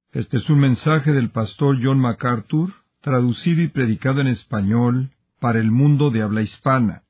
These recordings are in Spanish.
Este es un mensaje del pastor John MacArthur, traducido y predicado en español para el mundo de habla hispana.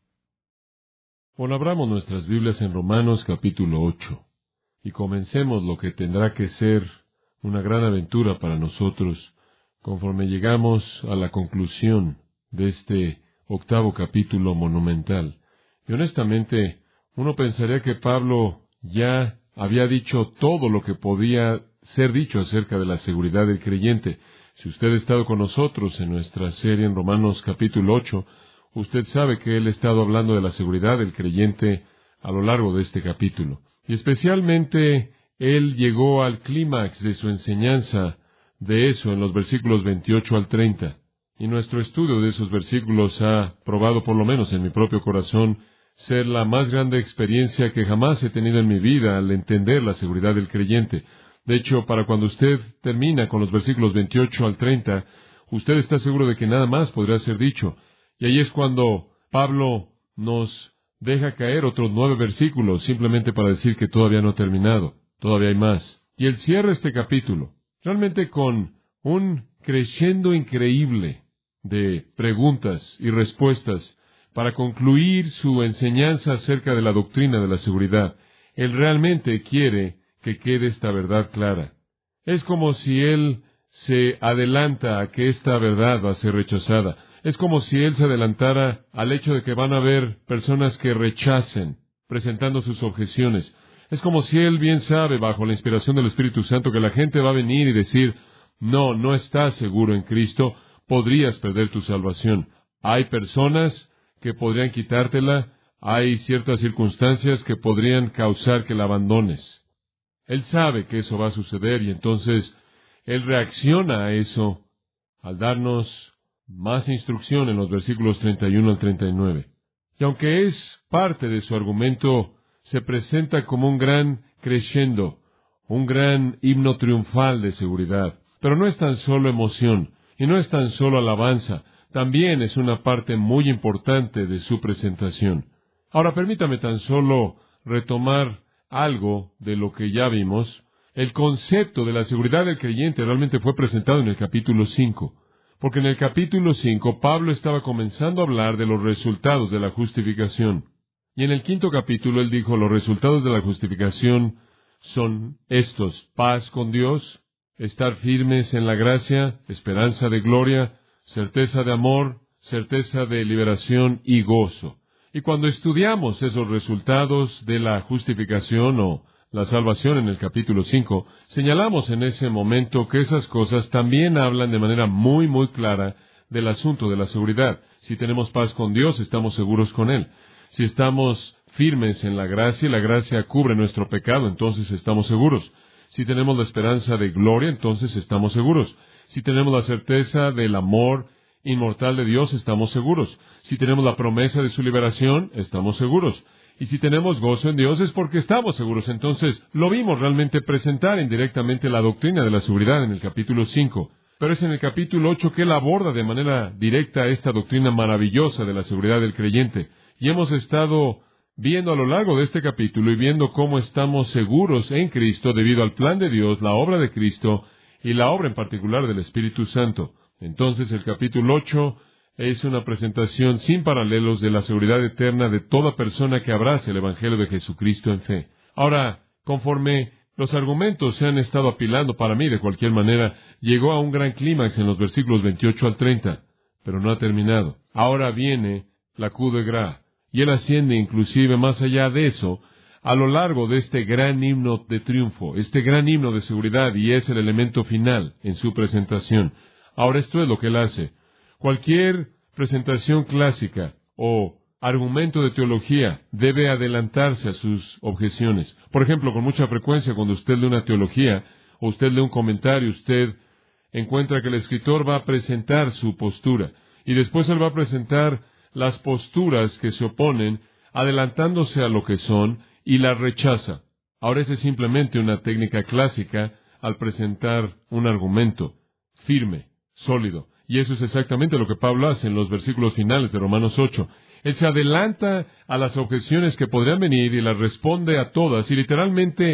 Bueno, abramos nuestras Biblias en Romanos capítulo 8 y comencemos lo que tendrá que ser una gran aventura para nosotros conforme llegamos a la conclusión de este octavo capítulo monumental. Y honestamente, uno pensaría que Pablo ya había dicho todo lo que podía ser dicho acerca de la seguridad del creyente. Si usted ha estado con nosotros en nuestra serie en Romanos capítulo 8, usted sabe que él ha estado hablando de la seguridad del creyente a lo largo de este capítulo. Y especialmente, él llegó al clímax de su enseñanza de eso en los versículos 28 al 30. Y nuestro estudio de esos versículos ha probado, por lo menos en mi propio corazón, ser la más grande experiencia que jamás he tenido en mi vida al entender la seguridad del creyente. De hecho, para cuando usted termina con los versículos 28 al 30, usted está seguro de que nada más podrá ser dicho. Y ahí es cuando Pablo nos deja caer otros 9 versículos, simplemente para decir que todavía no ha terminado, todavía hay más. Y él cierra este capítulo, realmente con un crescendo increíble de preguntas y respuestas, para concluir su enseñanza acerca de la doctrina de la seguridad. Él realmente quiere que quede esta verdad clara. Es como si él se adelanta a que esta verdad va a ser rechazada. Es como si él se adelantara al hecho de que van a haber personas que rechacen, presentando sus objeciones. Es como si él bien sabe, bajo la inspiración del Espíritu Santo, que la gente va a venir y decir, no estás seguro en Cristo, podrías perder tu salvación. Hay personas que podrían quitártela, hay ciertas circunstancias que podrían causar que la abandones. Él sabe que eso va a suceder y entonces él reacciona a eso al darnos más instrucción en los versículos 31 al 39. Y aunque es parte de su argumento, se presenta como un gran crescendo, un gran himno triunfal de seguridad. Pero no es tan solo emoción y no es tan solo alabanza, también es una parte muy importante de su presentación. Ahora permítame tan solo retomar algo de lo que ya vimos. El concepto de la seguridad del creyente realmente fue presentado en el capítulo 5, porque en el capítulo 5 Pablo estaba comenzando a hablar de los resultados de la justificación. Y en el 5º capítulo él dijo, los resultados de la justificación son estos: paz con Dios, estar firmes en la gracia, esperanza de gloria, certeza de amor, certeza de liberación y gozo. Y cuando estudiamos esos resultados de la justificación o la salvación en el capítulo 5, señalamos en ese momento que esas cosas también hablan de manera muy clara del asunto de la seguridad. Si tenemos paz con Dios, estamos seguros con Él. Si estamos firmes en la gracia y la gracia cubre nuestro pecado, entonces estamos seguros. Si tenemos la esperanza de gloria, entonces estamos seguros. Si tenemos la certeza del amor inmortal de Dios, estamos seguros. Si tenemos la promesa de su liberación, estamos seguros. Y si tenemos gozo en Dios, es porque estamos seguros. Entonces, lo vimos realmente presentar indirectamente la doctrina de la seguridad en el capítulo 5. Pero es en el capítulo 8 que él aborda de manera directa esta doctrina maravillosa de la seguridad del creyente. Y hemos estado viendo a lo largo de este capítulo y viendo cómo estamos seguros en Cristo debido al plan de Dios, la obra de Cristo y la obra en particular del Espíritu Santo. Entonces el capítulo 8 es una presentación sin paralelos de la seguridad eterna de toda persona que abrace el Evangelio de Jesucristo en fe. Ahora, conforme los argumentos se han estado apilando para mí de cualquier manera, llegó a un gran clímax en los versículos 28 al 30, pero no ha terminado. Ahora viene la coup de grâce, y él asciende inclusive más allá de eso, a lo largo de este gran himno de triunfo, este gran himno de seguridad, y es el elemento final en su presentación. Ahora esto es lo que él hace. Cualquier presentación clásica o argumento de teología debe adelantarse a sus objeciones. Por ejemplo, con mucha frecuencia cuando usted lee una teología o usted lee un comentario, usted encuentra que el escritor va a presentar su postura y después él va a presentar las posturas que se oponen, adelantándose a lo que son, y las rechaza. Ahora esa es simplemente una técnica clásica al presentar un argumento firme, sólido. Y eso es exactamente lo que Pablo hace en los versículos finales de Romanos 8. Él se adelanta a las objeciones que podrían venir y las responde a todas, y literalmente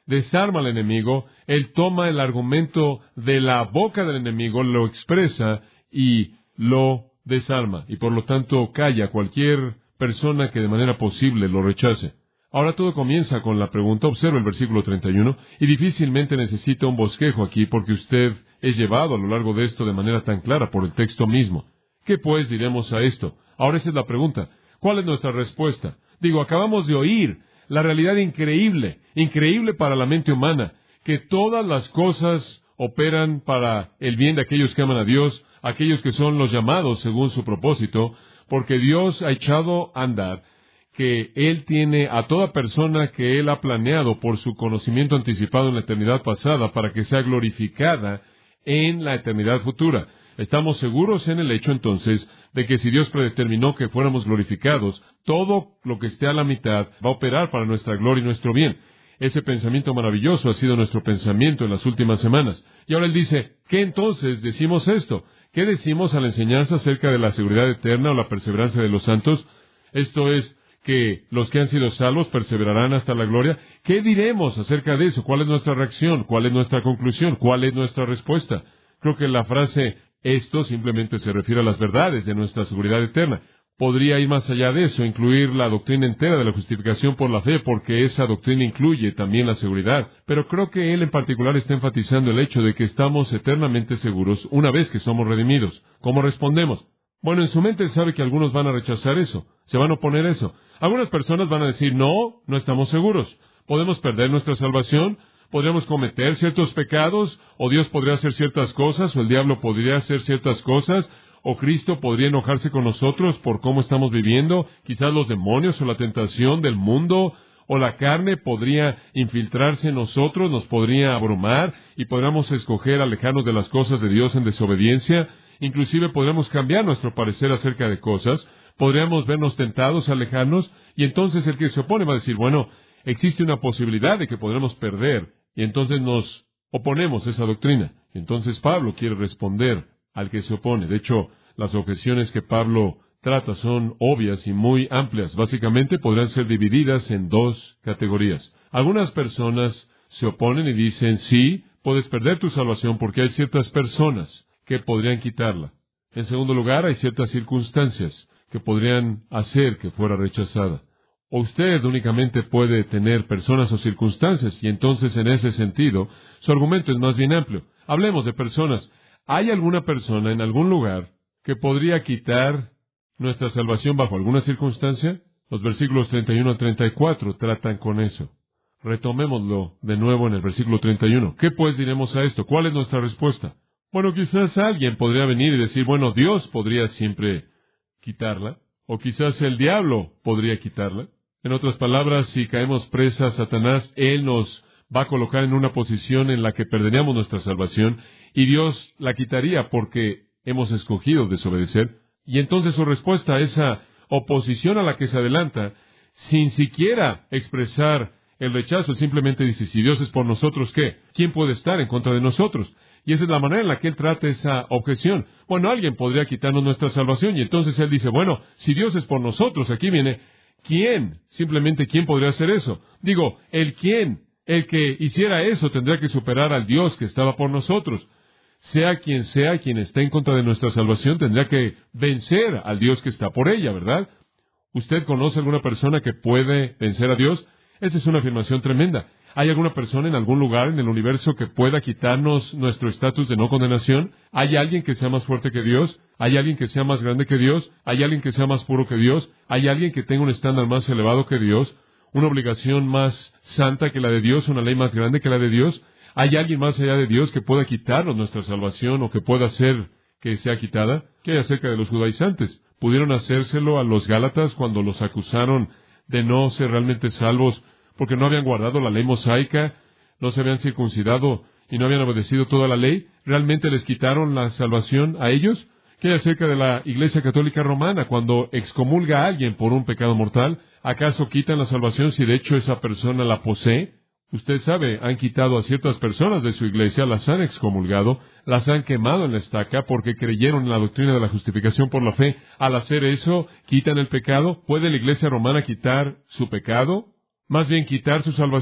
desarma al enemigo, Él toma el argumento de la boca del enemigo, lo expresa y lo desarma, y por lo tanto calla a cualquier persona que de manera posible lo rechace. Ahora todo comienza con la pregunta, observa el versículo 31, y difícilmente necesita un bosquejo aquí porque usted es llevado a lo largo de esto de manera tan clara por el texto mismo. ¿Qué pues diremos a esto? Ahora esa es la pregunta. ¿Cuál es nuestra respuesta? Acabamos de oír la realidad increíble para la mente humana, que todas las cosas operan para el bien de aquellos que aman a Dios, aquellos que son los llamados según su propósito, porque Dios ha echado a andar, que Él tiene a toda persona que Él ha planeado por su conocimiento anticipado en la eternidad pasada para que sea glorificada en la eternidad futura. Estamos seguros en el hecho entonces de que si Dios predeterminó que fuéramos glorificados, todo lo que esté a la mitad va a operar para nuestra gloria y nuestro bien. Ese pensamiento maravilloso ha sido nuestro pensamiento en las últimas semanas. Y ahora Él dice, ¿qué entonces decimos esto? ¿Qué decimos a la enseñanza acerca de la seguridad eterna o la perseverancia de los santos? Esto es, que los que han sido salvos perseverarán hasta la gloria. ¿Qué diremos acerca de eso? ¿Cuál es nuestra reacción? ¿Cuál es nuestra conclusión? ¿Cuál es nuestra respuesta? Creo que la frase, esto simplemente se refiere a las verdades de nuestra seguridad eterna. Podría ir más allá de eso, incluir la doctrina entera de la justificación por la fe, porque esa doctrina incluye también la seguridad. Pero creo que él en particular está enfatizando el hecho de que estamos eternamente seguros una vez que somos redimidos. ¿Cómo respondemos? Bueno, en su mente él sabe que algunos van a rechazar eso, se van a oponer a eso. Algunas personas van a decir, no estamos seguros. Podemos perder nuestra salvación, podríamos cometer ciertos pecados, o Dios podría hacer ciertas cosas, o el diablo podría hacer ciertas cosas, o Cristo podría enojarse con nosotros por cómo estamos viviendo, quizás los demonios o la tentación del mundo, o la carne podría infiltrarse en nosotros, nos podría abrumar, y podríamos escoger alejarnos de las cosas de Dios en desobediencia. Inclusive podremos cambiar nuestro parecer acerca de cosas, podríamos vernos tentados a alejarnos, y entonces el que se opone va a decir, bueno, existe una posibilidad de que podremos perder, y entonces nos oponemos a esa doctrina. Entonces Pablo quiere responder al que se opone. De hecho, las objeciones que Pablo trata son obvias y muy amplias. Básicamente podrán ser divididas en dos categorías. Algunas personas se oponen y dicen, sí, puedes perder tu salvación porque hay ciertas personas que podrían quitarla. En segundo lugar, hay ciertas circunstancias que podrían hacer que fuera rechazada. O usted únicamente puede tener personas o circunstancias, y entonces en ese sentido, su argumento es más bien amplio. Hablemos de personas. ¿Hay alguna persona en algún lugar que podría quitar nuestra salvación bajo alguna circunstancia? Los versículos 31 al 34 tratan con eso. Retomémoslo de nuevo en el versículo 31. ¿Qué pues diremos a esto? ¿Cuál es nuestra respuesta? Bueno, quizás alguien podría venir y decir, bueno, Dios podría siempre quitarla, o quizás el diablo podría quitarla. En otras palabras, si caemos presa a Satanás, Él nos va a colocar en una posición en la que perderíamos nuestra salvación, y Dios la quitaría porque hemos escogido desobedecer. Y entonces su respuesta a esa oposición a la que se adelanta, sin siquiera expresar el rechazo, simplemente dice, si Dios es por nosotros, ¿qué? ¿Quién puede estar en contra de nosotros? Y esa es la manera en la que él trata esa objeción. Bueno, alguien podría quitarnos nuestra salvación, y entonces él dice, bueno, si Dios es por nosotros, aquí viene, ¿quién? Simplemente, ¿quién podría hacer eso? Digo, el quién, el que hiciera eso tendría que superar al Dios que estaba por nosotros. Sea quien está en contra de nuestra salvación, tendría que vencer al Dios que está por ella, ¿verdad? ¿Usted conoce alguna persona que puede vencer a Dios? Esa es una afirmación tremenda. ¿Hay alguna persona en algún lugar en el universo que pueda quitarnos nuestro estatus de no condenación? ¿Hay alguien que sea más fuerte que Dios? ¿Hay alguien que sea más grande que Dios? ¿Hay alguien que sea más puro que Dios? ¿Hay alguien que tenga un estándar más elevado que Dios? ¿Una obligación más santa que la de Dios? ¿Una ley más grande que la de Dios? ¿Hay alguien más allá de Dios que pueda quitarnos nuestra salvación o que pueda hacer que sea quitada? ¿Qué hay acerca de los judaizantes? ¿Pudieron hacérselo a los gálatas cuando los acusaron de no ser realmente salvos porque no habían guardado la ley mosaica, no se habían circuncidado y no habían obedecido toda la ley? ¿Realmente les quitaron la salvación a ellos? ¿Qué hay acerca de la Iglesia Católica Romana cuando excomulga a alguien por un pecado mortal? ¿Acaso quitan la salvación si de hecho esa persona la posee? Usted sabe, han quitado a ciertas personas de su iglesia, las han excomulgado, las han quemado en la estaca porque creyeron en la doctrina de la justificación por la fe. Al hacer eso, quitan el pecado. ¿Puede la Iglesia romana quitar su pecado? Más bien quitar su salvación.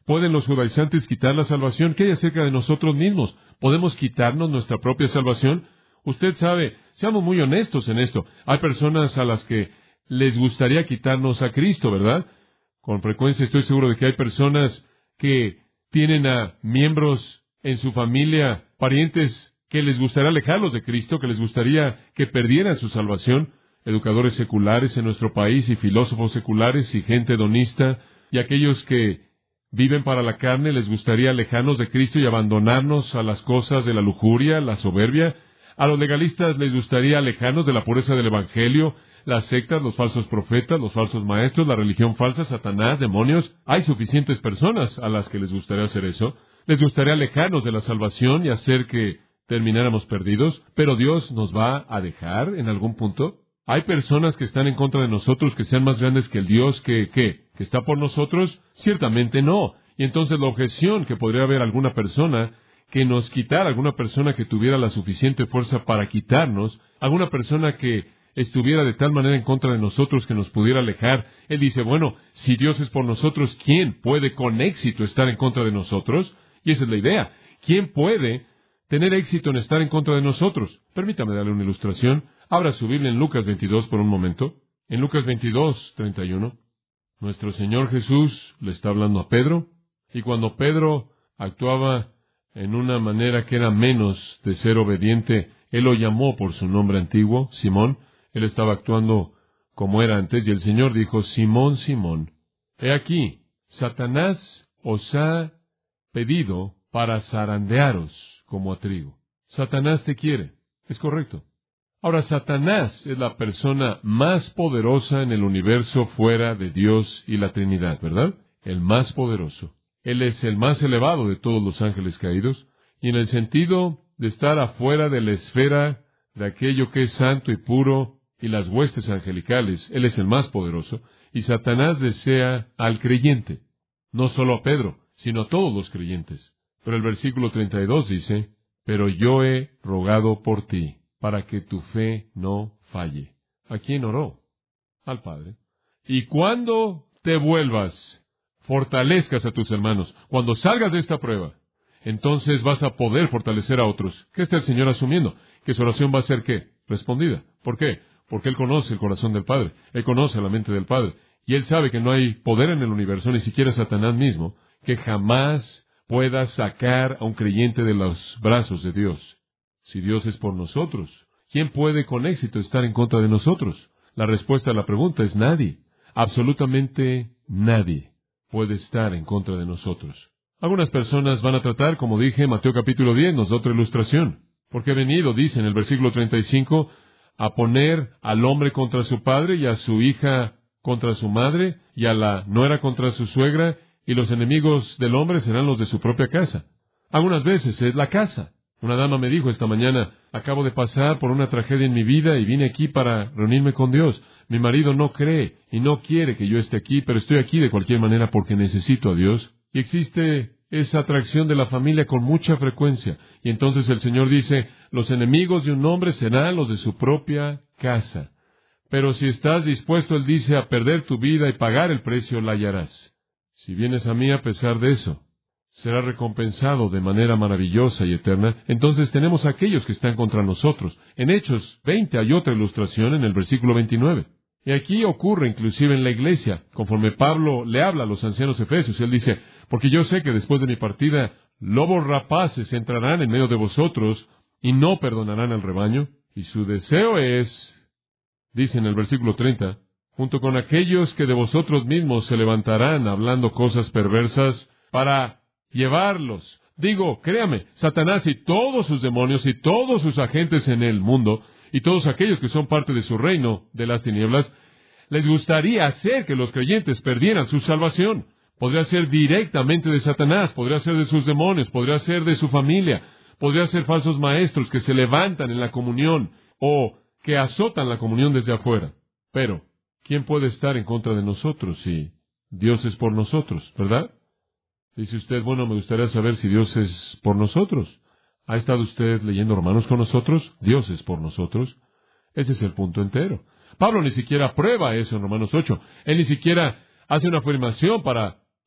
¿Pueden los judaizantes quitar la salvación? ¿Qué hay acerca de nosotros mismos? ¿Podemos quitarnos nuestra propia salvación? Usted sabe, seamos muy honestos en esto. Hay personas a las que les gustaría quitarnos a Cristo, ¿verdad? Con frecuencia estoy seguro de que hay personas que tienen a miembros en su familia, parientes, que les gustaría alejarlos de Cristo, que les gustaría que perdieran su salvación. Educadores seculares en nuestro país y filósofos seculares y gente hedonista y aquellos que viven para la carne, les gustaría alejarnos de Cristo y abandonarnos a las cosas de la lujuria, la soberbia. A los legalistas les gustaría alejarnos de la pureza del Evangelio, las sectas, los falsos profetas, los falsos maestros, la religión falsa, Satanás, demonios. Hay suficientes personas a las que les gustaría hacer eso. Les gustaría alejarnos de la salvación y hacer que termináramos perdidos. Pero Dios nos va a dejar en algún punto. ¿Hay personas que están en contra de nosotros que sean más grandes que el Dios que está por nosotros? Ciertamente no. Y entonces la objeción que podría haber alguna persona que nos quitara, alguna persona que tuviera la suficiente fuerza para quitarnos, alguna persona que estuviera de tal manera en contra de nosotros que nos pudiera alejar, él dice, bueno, si Dios es por nosotros, ¿quién puede con éxito estar en contra de nosotros? Y esa es la idea. ¿Quién puede tener éxito en estar en contra de nosotros? Permítame darle una ilustración. Abra su Biblia en Lucas 22 por un momento. En Lucas 22, 31, nuestro Señor Jesús le está hablando a Pedro, y cuando Pedro actuaba en una manera que era menos de ser obediente, Él lo llamó por su nombre antiguo, Simón. Él estaba actuando como era antes, y el Señor dijo, Simón, Simón, he aquí, Satanás os ha pedido para zarandearos como a trigo. Satanás te quiere. Es correcto. Ahora, Satanás es la persona más poderosa en el universo fuera de Dios y la Trinidad, ¿verdad? El más poderoso. Él es el más elevado de todos los ángeles caídos, y en el sentido de estar afuera de la esfera de aquello que es santo y puro y las huestes angelicales, Él es el más poderoso, y Satanás desea al creyente, no solo a Pedro, sino a todos los creyentes. Pero el versículo 32 dice, pero yo he rogado por ti, para que tu fe no falle. ¿A quién oró? Al Padre. Y cuando te vuelvas, fortalezcas a tus hermanos. Cuando salgas de esta prueba, entonces vas a poder fortalecer a otros. ¿Qué está el Señor asumiendo? Que su oración va a ser ¿qué? Respondida. ¿Por qué? Porque Él conoce el corazón del Padre. Él conoce la mente del Padre. Y Él sabe que no hay poder en el universo, ni siquiera Satanás mismo, que jamás pueda sacar a un creyente de los brazos de Dios. Si Dios es por nosotros, ¿quién puede con éxito estar en contra de nosotros? La respuesta a la pregunta es nadie. Absolutamente nadie puede estar en contra de nosotros. Algunas personas van a tratar, como dije, Mateo capítulo 10 nos da otra ilustración. Porque he venido, dice en el versículo 35, a poner al hombre contra su padre y a su hija contra su madre y a la nuera contra su suegra, y los enemigos del hombre serán los de su propia casa. Algunas veces es la casa. Una dama me dijo esta mañana, acabo de pasar por una tragedia en mi vida y vine aquí para reunirme con Dios. Mi marido no cree y no quiere que yo esté aquí, pero estoy aquí de cualquier manera porque necesito a Dios. Y existe esa atracción de la familia con mucha frecuencia. Y entonces el Señor dice, los enemigos de un hombre serán los de su propia casa. Pero si estás dispuesto, Él dice, a perder tu vida y pagar el precio, la hallarás. Si vienes a mí a pesar de eso, será recompensado de manera maravillosa y eterna. Entonces tenemos a aquellos que están contra nosotros. En Hechos 20 hay otra ilustración en el versículo 29. Y aquí ocurre inclusive en la iglesia, conforme Pablo le habla a los ancianos efesios. Él dice, porque yo sé que después de mi partida, lobos rapaces entrarán en medio de vosotros y no perdonarán al rebaño. Y su deseo es, dice en el versículo 30, junto con aquellos que de vosotros mismos se levantarán hablando cosas perversas para llevarlos. Digo, créame, Satanás y todos sus demonios y todos sus agentes en el mundo y todos aquellos que son parte de su reino de las tinieblas, les gustaría hacer que los creyentes perdieran su salvación. Podría ser directamente de Satanás, podría ser de sus demonios, podría ser de su familia, podría ser falsos maestros que se levantan en la comunión o que azotan la comunión desde afuera. Pero, ¿quién puede estar en contra de nosotros si Dios es por nosotros, verdad? Dice usted, bueno, me gustaría saber si Dios es por nosotros. ¿Ha estado usted leyendo Romanos con nosotros? Dios es por nosotros. Ese es el punto entero. Pablo ni siquiera prueba eso en Romanos 8. Él ni siquiera hace una afirmación para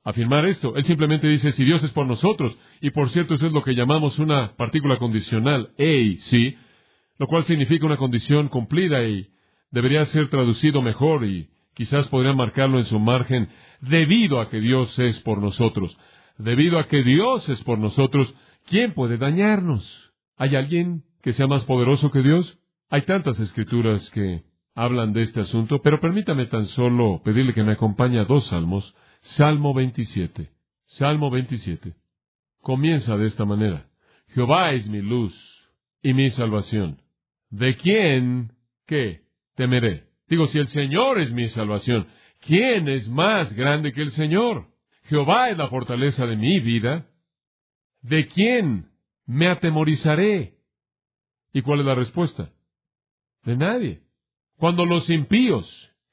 afirmar esto. Él simplemente dice, si Dios es por nosotros, y por cierto, eso es lo que llamamos una partícula condicional, sí, lo cual significa una condición cumplida y debería ser traducido mejor y quizás podrían marcarlo en su margen, debido a que Dios es por nosotros. Debido a que Dios es por nosotros, ¿quién puede dañarnos? ¿Hay alguien que sea más poderoso que Dios? Hay tantas escrituras que hablan de este asunto, pero permítame tan solo pedirle que me acompañe a 2 salmos. Salmo 27. Salmo 27. Comienza de esta manera. Jehová es mi luz y mi salvación. ¿De quién, qué, temeré? Digo, si el Señor es mi salvación, ¿quién es más grande que el Señor? Jehová es la fortaleza de mi vida. ¿De quién me atemorizaré? ¿Y cuál es la respuesta? De nadie. Cuando los impíos,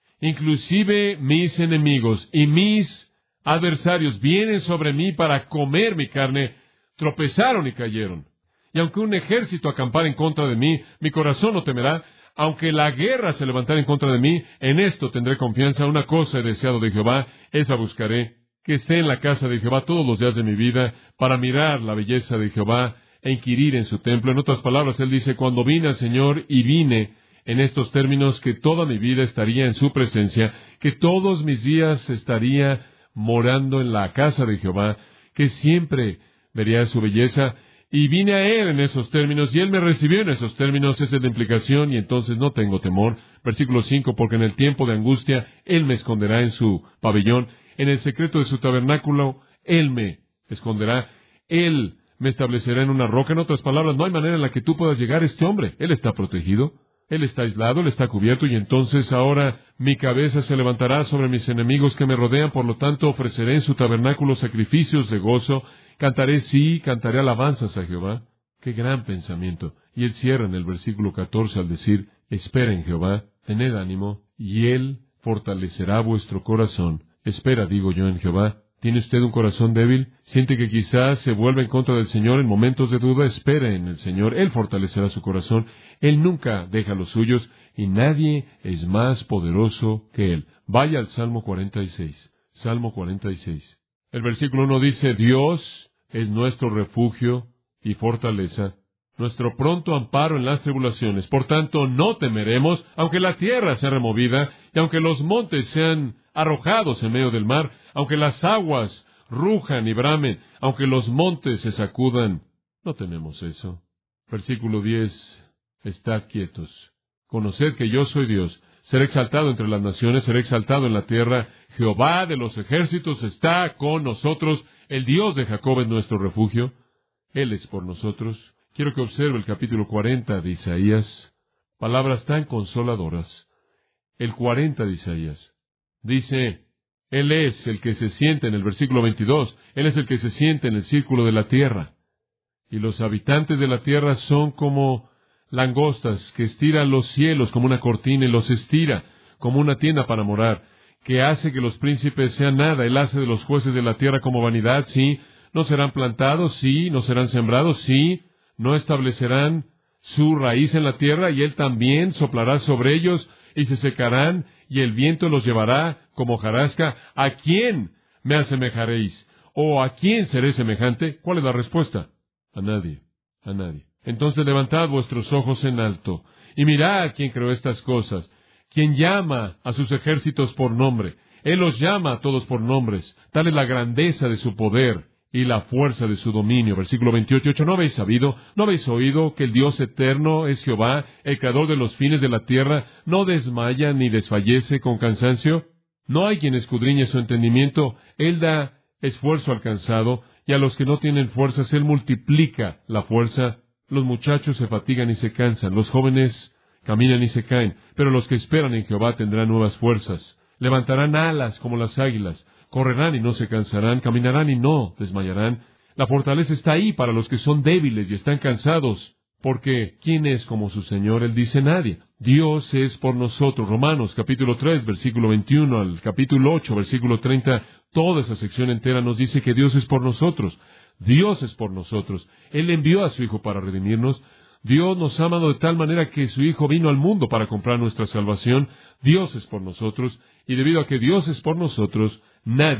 inclusive mis enemigos y mis adversarios, vienen sobre mí para comer mi carne, tropezaron y cayeron. Y aunque un ejército acampara en contra de mí, mi corazón no temerá. Aunque la guerra se levantara en contra de mí, en esto tendré confianza. Una cosa he deseado de Jehová, esa buscaré, que esté en la casa de Jehová todos los días de mi vida, para mirar la belleza de Jehová e inquirir en su templo. En otras palabras, él dice, cuando vine al Señor y vine en estos términos, que toda mi vida estaría en su presencia, que todos mis días estaría morando en la casa de Jehová, que siempre vería su belleza. Y vine a Él en esos términos, y Él me recibió en esos términos. Esa es la implicación, y entonces no tengo temor. Versículo 5, porque en el tiempo de angustia, Él me esconderá en su pabellón. En el secreto de su tabernáculo, Él me esconderá. Él me establecerá en una roca. En otras palabras, no hay manera en la que tú puedas llegar a este hombre. Él está protegido. Él está aislado, Él está cubierto, y entonces ahora mi cabeza se levantará sobre mis enemigos que me rodean. Por lo tanto, ofreceré en su tabernáculo sacrificios de gozo. Cantaré, sí, cantaré alabanzas a Jehová. ¡Qué gran pensamiento! Y él cierra en el versículo 14 al decir, espera en Jehová, tened ánimo, y Él fortalecerá vuestro corazón. Espera, digo yo, en Jehová. ¿Tiene usted un corazón débil? ¿Siente que quizás se vuelve en contra del Señor en momentos de duda? Espere en el Señor. Él fortalecerá su corazón. Él nunca deja los suyos, y nadie es más poderoso que Él. Vaya al Salmo 46. Salmo 46. El versículo 1 dice, Dios es nuestro refugio y fortaleza, nuestro pronto amparo en las tribulaciones. Por tanto, no temeremos, aunque la tierra sea removida, y aunque los montes sean arrojados en medio del mar, aunque las aguas rujan y bramen, aunque los montes se sacudan. No tememos eso. Versículo 10. Estad quietos. Conoced que yo soy Dios. Seré exaltado entre las naciones, seré exaltado en la tierra. Jehová de los ejércitos está con nosotros. El Dios de Jacob es nuestro refugio. Él es por nosotros. Quiero que observe el capítulo 40 de Isaías. Palabras tan consoladoras. El 40 de Isaías. Dice, Él es el que se sienta en el versículo 22. Él es el que se sienta en el círculo de la tierra. Y los habitantes de la tierra son como langostas que estiran los cielos como una cortina y los estira como una tienda para morar, que hace que los príncipes sean nada. Él hace de los jueces de la tierra como vanidad, sí. No serán plantados, sí. No serán sembrados, sí. No establecerán su raíz en la tierra, y Él también soplará sobre ellos, y se secarán, y el viento los llevará como hojarasca. ¿A quién me asemejaréis? ¿O a quién seré semejante? ¿Cuál es la respuesta? A nadie, a nadie. Entonces levantad vuestros ojos en alto, y mirad quién creó estas cosas, quien llama a sus ejércitos por nombre. Él los llama a todos por nombres. Tal es la grandeza de su poder y la fuerza de su dominio. Versículo 28. ¿No habéis sabido, no habéis oído que el Dios eterno es Jehová, el creador de los fines de la tierra? ¿No desmaya ni desfallece con cansancio? No hay quien escudriñe su entendimiento. Él da esfuerzo al cansado, y a los que no tienen fuerzas Él multiplica la fuerza. Los muchachos se fatigan y se cansan, los jóvenes caminan y se caen, pero los que esperan en Jehová tendrán nuevas fuerzas. Levantarán alas como las águilas, correrán y no se cansarán, caminarán y no desmayarán. La fortaleza está ahí para los que son débiles y están cansados, porque ¿quién es como su Señor? Él dice nadie. Dios es por nosotros. Romanos capítulo 3, versículo 21 al capítulo 8, versículo 30, toda esa sección entera nos dice que Dios es por nosotros. Dios es por nosotros. Él envió a su Hijo para redimirnos. Dios nos ha amado de tal manera que su Hijo vino al mundo para comprar nuestra salvación. Dios es por nosotros, y debido a que Dios es por nosotros, nadie,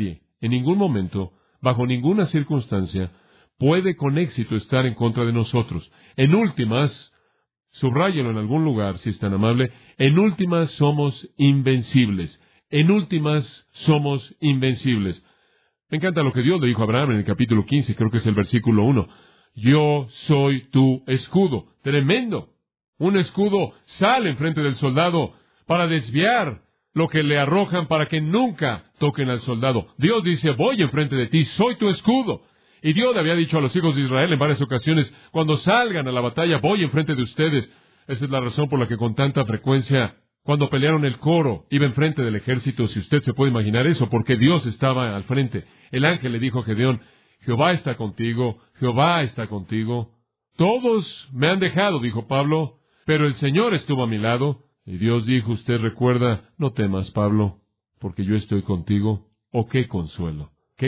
en ningún momento, bajo ninguna circunstancia, puede con éxito estar en contra de nosotros. En últimas, subráyelo en algún lugar, si es tan amable, en últimas somos invencibles. En últimas somos invencibles. Me encanta lo que Dios le dijo a Abraham en el capítulo 15, creo que es el versículo 1. Yo soy tu escudo. Tremendo. Un escudo sale enfrente del soldado para desviar lo que le arrojan para que nunca toquen al soldado. Dios dice, voy enfrente de ti, soy tu escudo. Y Dios le había dicho a los hijos de Israel en varias ocasiones, cuando salgan a la batalla, voy enfrente de ustedes. Esa es la razón por la que con tanta frecuencia, cuando pelearon el coro, iba enfrente del ejército, si usted se puede imaginar eso, porque Dios estaba al frente. El ángel le dijo a Gedeón, Jehová está contigo, Jehová está contigo. Todos me han dejado, dijo Pablo, pero el Señor estuvo a mi lado. Y Dios dijo, usted recuerda, no temas, Pablo, porque yo estoy contigo. Oh, qué consuelo,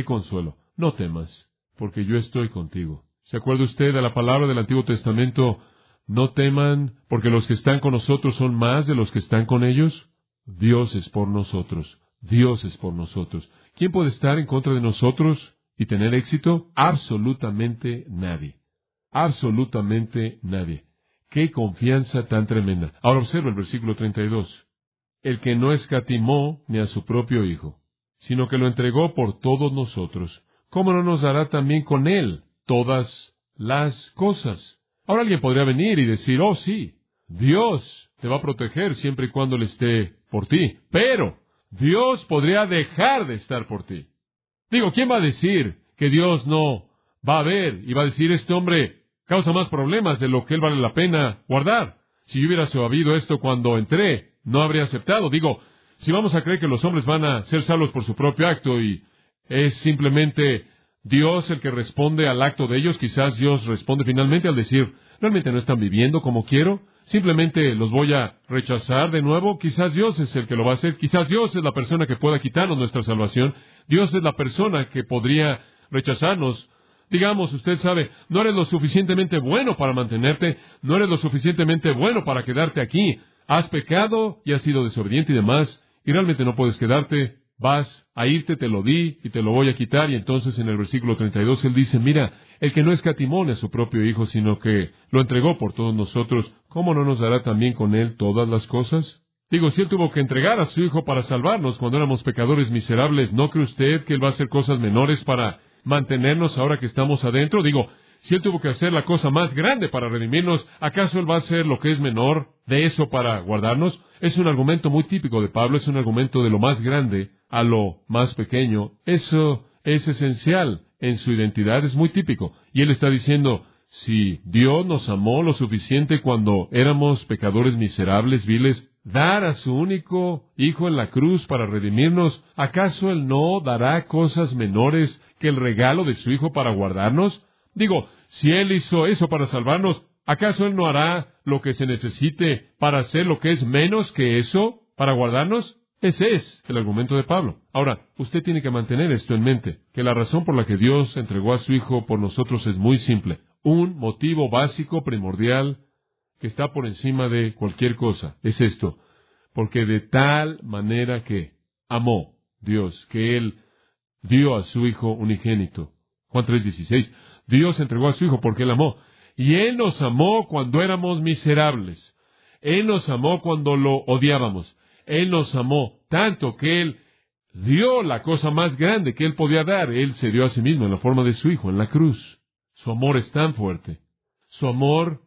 no temas, porque yo estoy contigo. ¿Se acuerda usted de la palabra del Antiguo Testamento? No teman, porque los que están con nosotros son más de los que están con ellos. Dios es por nosotros, Dios es por nosotros. ¿Quién puede estar en contra de nosotros y tener éxito? Absolutamente nadie. Absolutamente nadie. ¡Qué confianza tan tremenda! Ahora observa el versículo 32. El que no escatimó ni a su propio Hijo, sino que lo entregó por todos nosotros, ¿cómo no nos dará también con Él todas las cosas? Ahora alguien podría venir y decir, oh sí, Dios te va a proteger siempre y cuando Él esté por ti, pero Dios podría dejar de estar por ti. Digo, ¿quién va a decir que Dios no va a ver y va a decir, este hombre causa más problemas de lo que él vale la pena guardar? Si yo hubiera sabido esto cuando entré, no habría aceptado. Digo, si vamos a creer que los hombres van a ser salvos por su propio acto y es simplemente Dios el que responde al acto de ellos, quizás Dios responde finalmente al decir, ¿realmente no están viviendo como quiero? Simplemente los voy a rechazar de nuevo. Quizás Dios es el que lo va a hacer. Quizás Dios es la persona que pueda quitarnos nuestra salvación. Dios es la persona que podría rechazarnos. Digamos, usted sabe, no eres lo suficientemente bueno para mantenerte, no eres lo suficientemente bueno para quedarte aquí. Has pecado y has sido desobediente y demás, y realmente no puedes quedarte. Vas a irte, te lo di y te lo voy a quitar. Y entonces en el versículo 32 él dice, mira, el que no escatimó a su propio Hijo, sino que lo entregó por todos nosotros, ¿cómo no nos dará también con Él todas las cosas? Digo, si Él tuvo que entregar a su Hijo para salvarnos cuando éramos pecadores miserables, ¿no cree usted que Él va a hacer cosas menores para mantenernos ahora que estamos adentro? Digo, si Él tuvo que hacer la cosa más grande para redimirnos, ¿acaso Él va a hacer lo que es menor de eso para guardarnos? Es un argumento muy típico de Pablo, es un argumento de lo más grande a lo más pequeño. Eso es esencial en su identidad, es muy típico. Y él está diciendo, si Dios nos amó lo suficiente cuando éramos pecadores miserables, viles, dar a su único Hijo en la cruz para redimirnos, ¿acaso Él no dará cosas menores que el regalo de su Hijo para guardarnos? Digo, si Él hizo eso para salvarnos, ¿acaso Él no hará lo que se necesite para hacer lo que es menos que eso para guardarnos? Ese es el argumento de Pablo. Ahora, usted tiene que mantener esto en mente, que la razón por la que Dios entregó a su Hijo por nosotros es muy simple. Un motivo básico, primordial, que está por encima de cualquier cosa, es esto. Porque de tal manera que amó Dios, que Él dio a su Hijo unigénito. Juan 3:16. Dios entregó a su Hijo porque Él amó. Y Él nos amó cuando éramos miserables. Él nos amó cuando lo odiábamos. Él nos amó tanto que Él dio la cosa más grande que Él podía dar. Él se dio a sí mismo en la forma de su Hijo, en la cruz. Su amor es tan fuerte. Su amor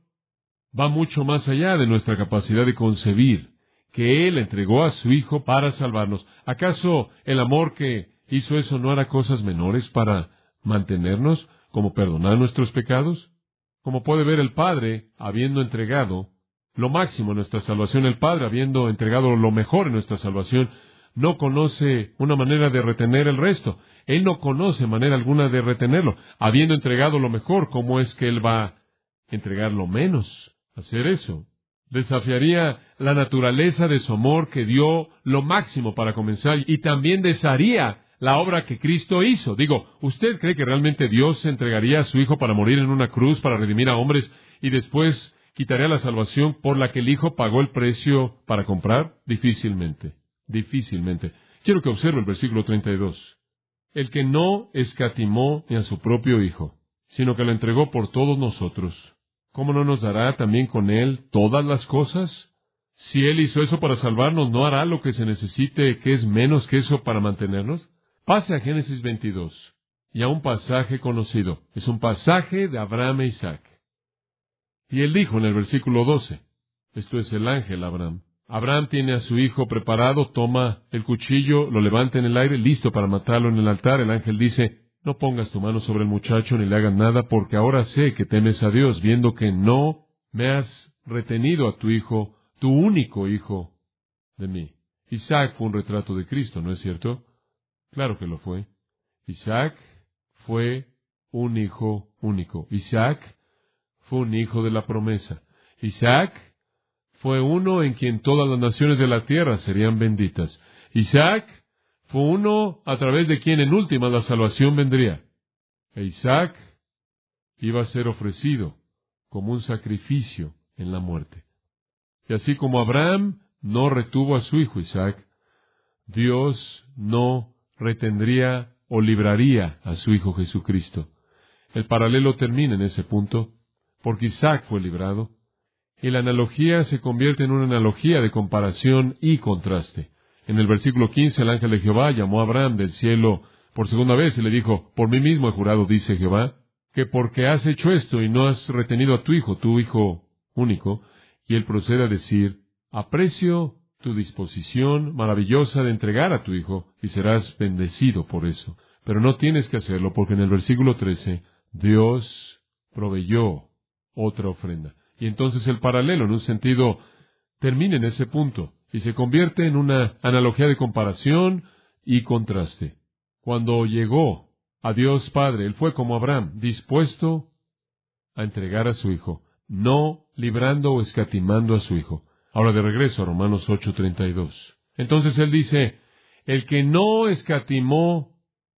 va mucho más allá de nuestra capacidad de concebir, que Él entregó a su Hijo para salvarnos. ¿Acaso el amor que hizo eso no hará cosas menores para mantenernos, como perdonar nuestros pecados? Como puede ver el Padre, habiendo entregado lo máximo en nuestra salvación, el Padre, habiendo entregado lo mejor en nuestra salvación, no conoce una manera de retener el resto. Él no conoce manera alguna de retenerlo. Habiendo entregado lo mejor, ¿cómo es que Él va a entregar lo menos? Hacer eso desafiaría la naturaleza de su amor, que dio lo máximo para comenzar, y también desharía la obra que Cristo hizo. Digo, ¿usted cree que realmente Dios entregaría a su Hijo para morir en una cruz, para redimir a hombres, y después quitaría la salvación por la que el Hijo pagó el precio para comprar? Difícilmente. Quiero que observe el versículo 32. el que no escatimó ni a su propio Hijo, sino que lo entregó por todos nosotros, ¿cómo no nos dará también con Él todas las cosas? Si Él hizo eso para salvarnos, ¿no hará lo que se necesite, que es menos que eso, para mantenernos? Pase a Génesis 22, y a un pasaje conocido. Es un pasaje de Abraham e Isaac. Y él dijo en el versículo 12, esto es el ángel Abraham. Abraham tiene a su hijo preparado, toma el cuchillo, lo levanta en el aire, listo para matarlo en el altar. El ángel dice, no pongas tu mano sobre el muchacho ni le hagas nada, porque ahora sé que temes a Dios, viendo que no me has retenido a tu hijo, tu único hijo, de mí. Isaac fue un retrato de Cristo, ¿no es cierto? Claro que lo fue. Isaac fue un hijo único. Isaac fue un hijo de la promesa. Isaac fue uno en quien todas las naciones de la tierra serían benditas. Isaac fue uno a través de quien en última la salvación vendría. E Isaac iba a ser ofrecido como un sacrificio en la muerte. Y así como Abraham no retuvo a su hijo Isaac, Dios no retendría o libraría a su hijo Jesucristo. El paralelo termina en ese punto, porque Isaac fue librado, y la analogía se convierte en una analogía de comparación y contraste. En el versículo 15, el ángel de Jehová llamó a Abraham del cielo por segunda vez y le dijo, por mí mismo he jurado, dice Jehová, que porque has hecho esto y no has retenido a tu hijo único, y él procede a decir, aprecio tu disposición maravillosa de entregar a tu hijo, y serás bendecido por eso. Pero no tienes que hacerlo, porque en el versículo 13, Dios proveyó otra ofrenda. Y entonces el paralelo, en un sentido, termina en ese punto, y se convierte en una analogía de comparación y contraste. Cuando llegó a Dios Padre, Él fue como Abraham, dispuesto a entregar a su hijo, no librando o escatimando a su hijo. Ahora de regreso a Romanos 8:32. Entonces Él dice, el que no escatimó,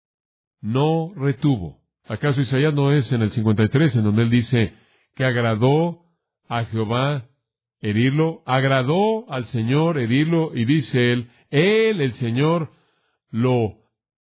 no retuvo. ¿Acaso Isaías no es en el 53 en donde Él dice que agradó a Jehová herirlo? Agradó al Señor herirlo, y dice Él, el Señor, lo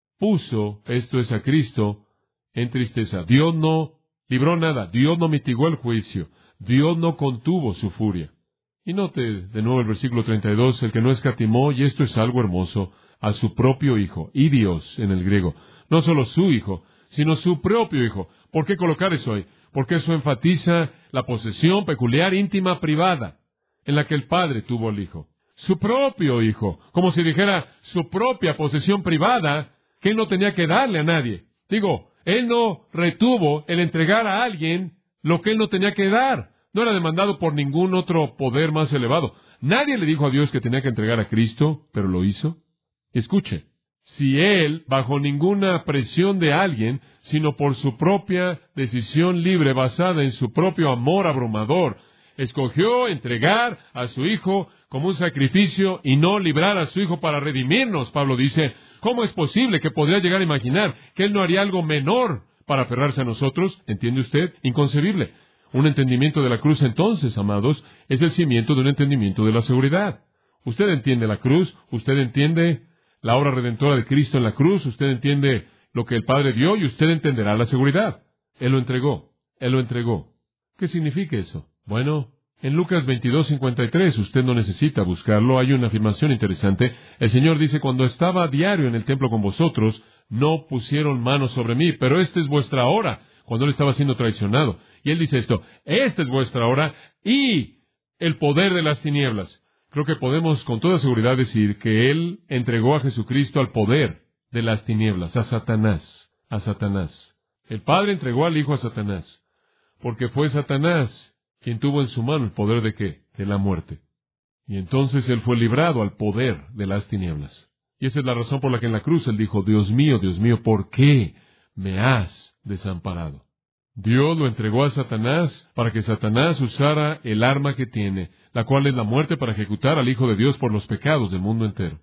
puso, esto es a Cristo, en tristeza. Dios no libró nada, Dios no mitigó el juicio, Dios no contuvo su furia. Y note de nuevo el versículo 32, el que no escatimó, y esto es algo hermoso, a su propio Hijo, y Dios en el griego, no solo su Hijo, sino su propio Hijo. ¿Por qué colocar eso ahí? Porque eso enfatiza la posesión peculiar, íntima, privada, en la que el Padre tuvo al Hijo. Su propio Hijo, como si dijera su propia posesión privada, que Él no tenía que darle a nadie. Digo, Él no retuvo el entregar a alguien lo que Él no tenía que dar. No era demandado por ningún otro poder más elevado. Nadie le dijo a Dios que tenía que entregar a Cristo, pero lo hizo. Escuche, si Él, bajo ninguna presión de alguien, sino por su propia decisión libre basada en su propio amor abrumador, escogió entregar a su Hijo como un sacrificio y no librar a su Hijo para redimirnos, Pablo dice, ¿cómo es posible que podría llegar a imaginar que Él no haría algo menor para aferrarse a nosotros? ¿Entiende usted? Inconcebible. Un entendimiento de la cruz, entonces, amados, es el cimiento de un entendimiento de la seguridad. Usted entiende la cruz, usted entiende la obra redentora de Cristo en la cruz, usted entiende lo que el Padre dio y usted entenderá la seguridad. Él lo entregó. Él lo entregó. ¿Qué significa eso? Bueno, en Lucas 22:53, usted no necesita buscarlo, hay una afirmación interesante. El Señor dice, cuando estaba a diario en el templo con vosotros, no pusieron manos sobre mí, pero esta es vuestra hora, cuando Él estaba siendo traicionado. Y Él dice esto, esta es vuestra hora y el poder de las tinieblas. Creo que podemos con toda seguridad decir que Él entregó a Jesucristo al poder de las tinieblas, a Satanás, a Satanás. El Padre entregó al Hijo a Satanás, porque fue Satanás quien tuvo en su mano el poder de ¿qué? De la muerte. Y entonces Él fue librado al poder de las tinieblas. Y esa es la razón por la que en la cruz Él dijo, Dios mío, ¿por qué me has desamparado? Dios lo entregó a Satanás para que Satanás usara el arma que tiene, la cual es la muerte, para ejecutar al Hijo de Dios por los pecados del mundo entero.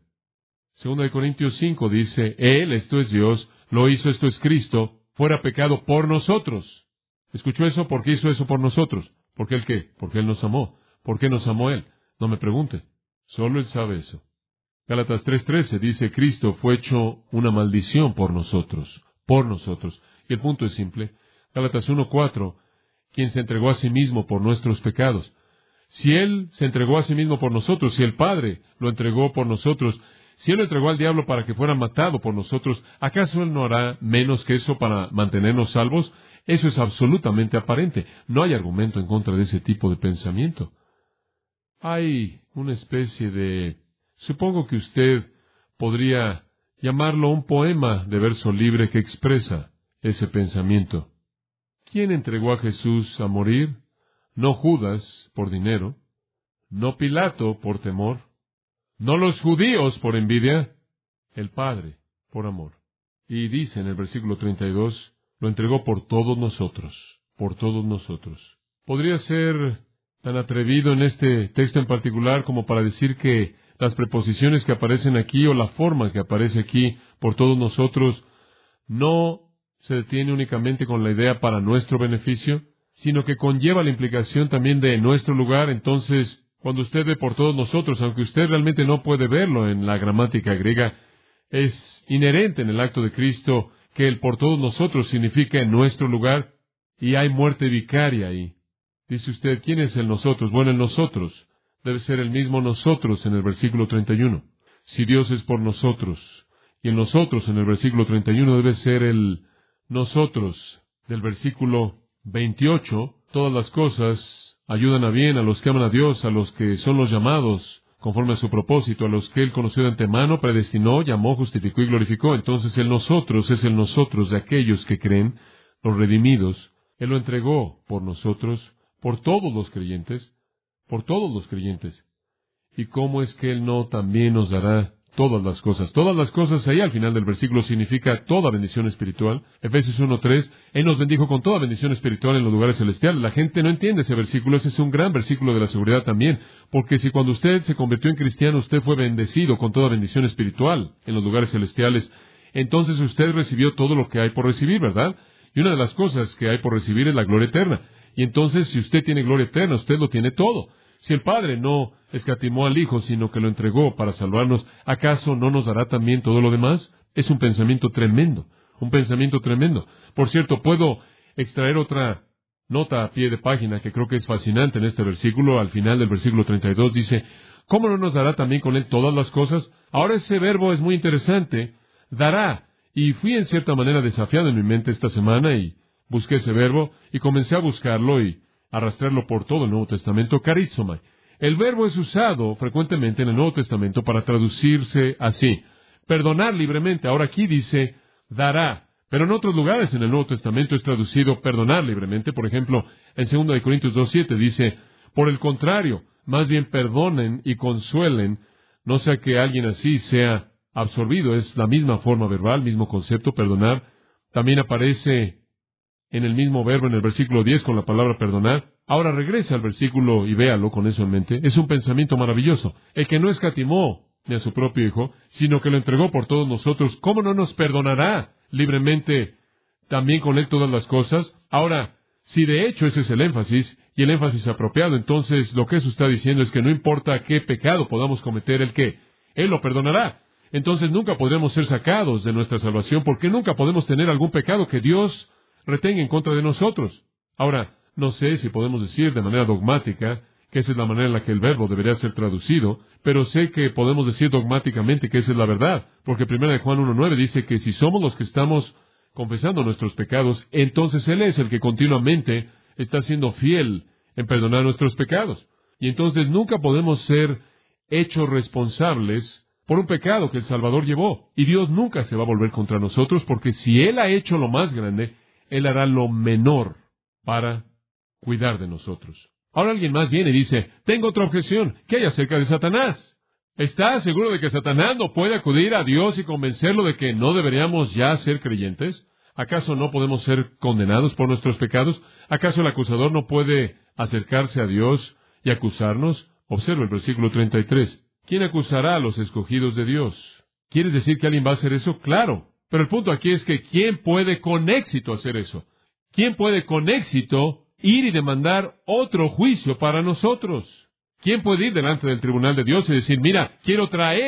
2 Corintios 5 dice, Él, esto es Dios, lo hizo, esto es Cristo, fuera pecado por nosotros. ¿Escuchó eso? ¿Por qué hizo eso por nosotros? ¿Por qué Él qué? Porque Él nos amó. ¿Por qué nos amó Él? No me pregunte. Solo Él sabe eso. Gálatas 3:13 dice, Cristo fue hecho una maldición por nosotros. Y el punto es simple. Gálatas 1:4, quien se entregó a sí mismo por nuestros pecados. Si Él se entregó a sí mismo por nosotros, si el Padre lo entregó por nosotros, si Él lo entregó al diablo para que fuera matado por nosotros, ¿acaso Él no hará menos que eso para mantenernos salvos? Eso es absolutamente aparente. No hay argumento en contra de ese tipo de pensamiento. Hay una especie de... Supongo que usted podría llamarlo un poema de verso libre que expresa ese pensamiento. ¿Quién entregó a Jesús a morir? No Judas por dinero, no Pilato por temor, no los judíos por envidia, el Padre por amor. Y dice en el versículo 32, lo entregó por todos nosotros, por todos nosotros. Podría ser tan atrevido en este texto en particular como para decir que las preposiciones que aparecen aquí o la forma que aparece aquí por todos nosotros no se detiene únicamente con la idea para nuestro beneficio, sino que conlleva la implicación también de nuestro lugar. Entonces, cuando usted ve por todos nosotros, aunque usted realmente no puede verlo en la gramática griega, es inherente en el acto de Cristo que el por todos nosotros significa en nuestro lugar, y hay muerte vicaria ahí. Dice usted, ¿quién es el nosotros? Bueno, el nosotros debe ser el mismo nosotros en el versículo 31. Si Dios es por nosotros, y el nosotros en el versículo 31 debe ser el nosotros del versículo 28, todas las cosas ayudan a bien a los que aman a Dios, a los que son los llamados conforme a su propósito, a los que Él conoció de antemano, predestinó, llamó, justificó y glorificó. Entonces el nosotros es el nosotros de aquellos que creen, los redimidos. Él lo entregó por nosotros, por todos los creyentes, por todos los creyentes. ¿Y cómo es que Él no también nos dará todas las cosas? Todas las cosas ahí al final del versículo significa toda bendición espiritual. Efesios 1:3, Él nos bendijo con toda bendición espiritual en los lugares celestiales. La gente no entiende ese versículo. Ese es un gran versículo de la seguridad también. Porque si cuando usted se convirtió en cristiano, usted fue bendecido con toda bendición espiritual en los lugares celestiales, entonces usted recibió todo lo que hay por recibir, ¿verdad? Y una de las cosas que hay por recibir es la gloria eterna. Y entonces, si usted tiene gloria eterna, usted lo tiene todo. Si el Padre no escatimó al Hijo, sino que lo entregó para salvarnos, ¿acaso no nos dará también todo lo demás? Es un pensamiento tremendo, un pensamiento tremendo. Por cierto, puedo extraer otra nota a pie de página que creo que es fascinante en este versículo. Al final del versículo 32 dice, ¿cómo no nos dará también con Él todas las cosas? Ahora ese verbo es muy interesante, dará. Y fui en cierta manera desafiado en mi mente esta semana y busqué ese verbo y comencé a buscarlo y arrastrarlo por todo el Nuevo Testamento, charizomai. El verbo es usado frecuentemente en el Nuevo Testamento para traducirse así, perdonar libremente. Ahora aquí dice, dará. Pero en otros lugares en el Nuevo Testamento es traducido perdonar libremente. Por ejemplo, en 2 Corintios 2:7 dice, por el contrario, más bien perdonen y consuelen, no sea que alguien así sea absorbido. Es la misma forma verbal, mismo concepto, perdonar. También aparece en el mismo verbo en el versículo 10 con la palabra perdonar. Ahora regrese al versículo y véalo con eso en mente. Es un pensamiento maravilloso. El que no escatimó ni a su propio Hijo, sino que lo entregó por todos nosotros, ¿cómo no nos perdonará libremente también con Él todas las cosas? Ahora, si de hecho ese es el énfasis, y el énfasis apropiado, entonces lo que eso está diciendo es que no importa qué pecado podamos cometer, Él lo perdonará. Entonces nunca podremos ser sacados de nuestra salvación, porque nunca podemos tener algún pecado que Dios retenga en contra de nosotros. Ahora, no sé si podemos decir de manera dogmática que esa es la manera en la que el verbo debería ser traducido, pero sé que podemos decir dogmáticamente que esa es la verdad, porque 1 Juan 1:9 dice que si somos los que estamos confesando nuestros pecados, entonces Él es el que continuamente está siendo fiel en perdonar nuestros pecados. Y entonces nunca podemos ser hechos responsables por un pecado que el Salvador llevó. Y Dios nunca se va a volver contra nosotros, porque si Él ha hecho lo más grande, Él hará lo menor para cuidar de nosotros. Ahora alguien más viene y dice, tengo otra objeción. ¿Qué hay acerca de Satanás? ¿Estás seguro de que Satanás no puede acudir a Dios y convencerlo de que no deberíamos ya ser creyentes? ¿Acaso no podemos ser condenados por nuestros pecados? ¿Acaso el acusador no puede acercarse a Dios y acusarnos? Observa el versículo 33. ¿Quién acusará a los escogidos de Dios? ¿Quieres decir que alguien va a hacer eso? Claro. Pero el punto aquí es que ¿quién puede con éxito hacer eso? ¿Quién puede con éxito ir y demandar otro juicio para nosotros? ¿Quién puede ir delante del tribunal de Dios y decir, mira, quiero traer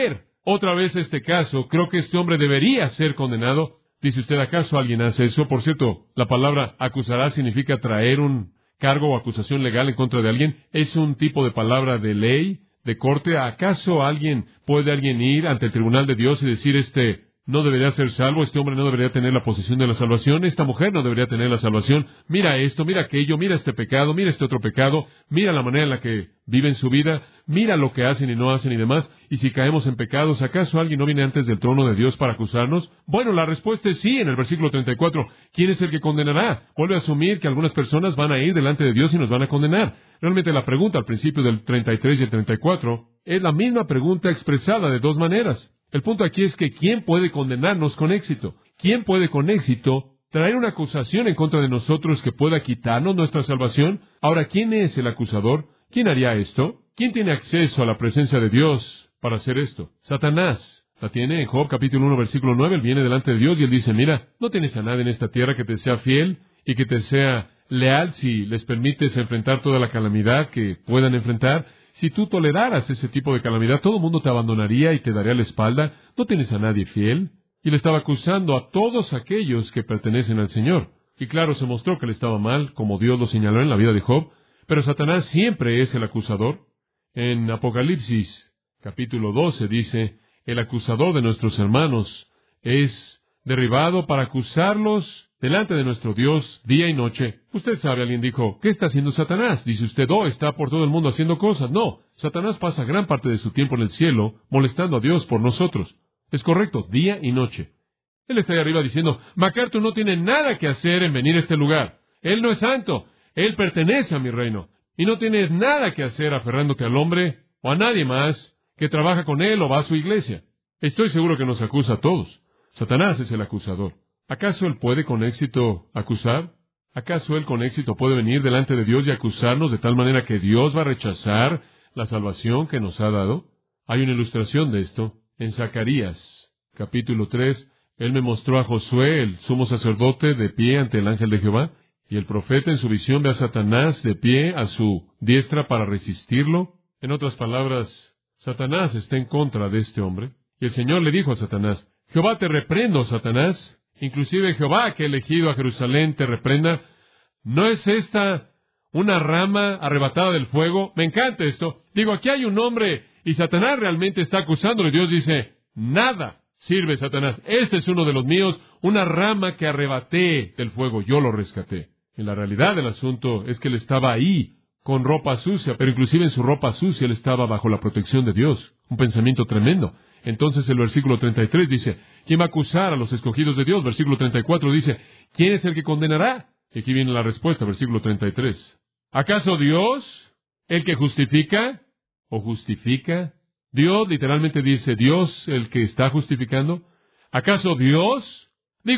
otra vez este caso, creo que este hombre debería ser condenado. Dice usted, ¿acaso alguien hace eso? Por cierto, la palabra acusará significa traer un cargo o acusación legal en contra de alguien. Es un tipo de palabra de ley, de corte. ¿Acaso puede alguien ir ante el tribunal de Dios y decir, no debería ser salvo, este hombre no debería tener la posesión de la salvación, esta mujer no debería tener la salvación, mira esto, mira aquello, mira este pecado, mira este otro pecado, mira la manera en la que viven su vida, mira lo que hacen y no hacen y demás, y si caemos en pecados, ¿acaso alguien no viene antes del trono de Dios para acusarnos? Bueno, la respuesta es sí, en el versículo 34, ¿quién es el que condenará? Vuelve a asumir que algunas personas van a ir delante de Dios y nos van a condenar. Realmente la pregunta al principio del 33 y el 34 es la misma pregunta expresada de dos maneras. El punto aquí es que ¿quién puede condenarnos con éxito? ¿Quién puede con éxito traer una acusación en contra de nosotros que pueda quitarnos nuestra salvación? Ahora, ¿quién es el acusador? ¿Quién haría esto? ¿Quién tiene acceso a la presencia de Dios para hacer esto? Satanás. La tiene en Job capítulo 1 versículo 9. Él viene delante de Dios y él dice, mira, no tienes a nadie en esta tierra que te sea fiel y que te sea leal si les permites enfrentar toda la calamidad que puedan enfrentar. Si tú toleraras ese tipo de calamidad, todo el mundo te abandonaría y te daría la espalda. ¿No tienes a nadie fiel? Y le estaba acusando a todos aquellos que pertenecen al Señor. Y claro, se mostró que le estaba mal, como Dios lo señaló en la vida de Job. Pero Satanás siempre es el acusador. En Apocalipsis, capítulo 12, dice, el acusador de nuestros hermanos es derribado para acusarlos delante de nuestro Dios día y noche. Usted sabe, alguien dijo, ¿qué está haciendo Satanás? Dice usted, está por todo el mundo haciendo cosas. No, Satanás pasa gran parte de su tiempo en el cielo molestando a Dios por nosotros. Es correcto, día y noche. Él está ahí arriba diciendo, MacArthur no tiene nada que hacer en venir a este lugar. Él no es santo. Él pertenece a mi reino. Y no tienes nada que hacer aferrándote al hombre o a nadie más que trabaja con él o va a su iglesia. Estoy seguro que nos acusa a todos. Satanás es el acusador. ¿Acaso él puede con éxito acusar? ¿Acaso él con éxito puede venir delante de Dios y acusarnos de tal manera que Dios va a rechazar la salvación que nos ha dado? Hay una ilustración de esto en Zacarías, capítulo 3. Él me mostró a Josué, el sumo sacerdote, de pie ante el ángel de Jehová, y el profeta en su visión ve a Satanás de pie a su diestra para resistirlo. En otras palabras, Satanás está en contra de este hombre. Y el Señor le dijo a Satanás, Jehová te reprendo, Satanás. Inclusive Jehová, que ha elegido a Jerusalén, te reprenda. ¿No es esta una rama arrebatada del fuego? Me encanta esto. Digo, aquí hay un hombre y Satanás realmente está acusándole. Dios dice, nada sirve, Satanás. Este es uno de los míos, una rama que arrebaté del fuego. Yo lo rescaté. En la realidad del asunto es que él estaba ahí con ropa sucia, pero inclusive en su ropa sucia él estaba bajo la protección de Dios. Un pensamiento tremendo. Entonces el versículo 33 dice, ¿quién va a acusar a los escogidos de Dios? Versículo 34 dice, ¿quién es el que condenará? Y aquí viene la respuesta, versículo 33. ¿Acaso Dios, el que justifica o justifica? Dios literalmente dice, Dios el que está justificando. ¿Acaso Dios?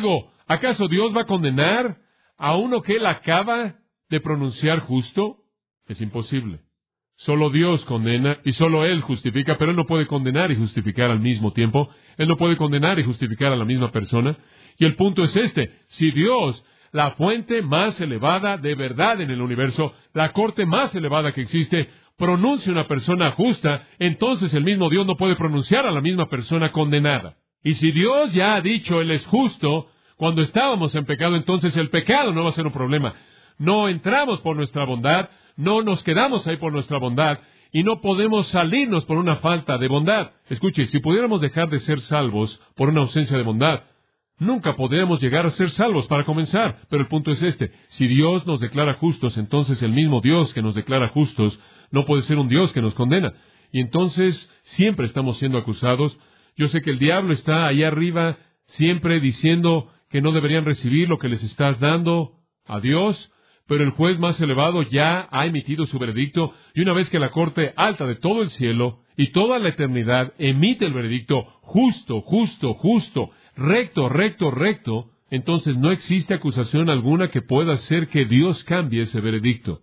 ¿Acaso Dios va a condenar a uno que él acaba de pronunciar justo? Es imposible. Solo Dios condena y solo Él justifica, pero Él no puede condenar y justificar al mismo tiempo. Él no puede condenar y justificar a la misma persona. Y el punto es si Dios, la fuente más elevada de verdad en el universo, la corte más elevada que existe, pronuncia una persona justa, entonces el mismo Dios no puede pronunciar a la misma persona condenada. Y si Dios ya ha dicho Él es justo, cuando estábamos en pecado, entonces el pecado no va a ser un problema. No entramos por nuestra bondad, no nos quedamos ahí por nuestra bondad, y no podemos salirnos por una falta de bondad. Escuche, si pudiéramos dejar de ser salvos por una ausencia de bondad, nunca podríamos llegar a ser salvos para comenzar. Pero el punto es si Dios nos declara justos, entonces el mismo Dios que nos declara justos no puede ser un Dios que nos condena. Y entonces siempre estamos siendo acusados. Yo sé que el diablo está ahí arriba siempre diciendo que no deberían recibir lo que les estás dando a Dios, pero el juez más elevado ya ha emitido su veredicto, y una vez que la corte alta de todo el cielo y toda la eternidad emite el veredicto justo, justo, justo, recto, recto, recto, entonces no existe acusación alguna que pueda hacer que Dios cambie ese veredicto.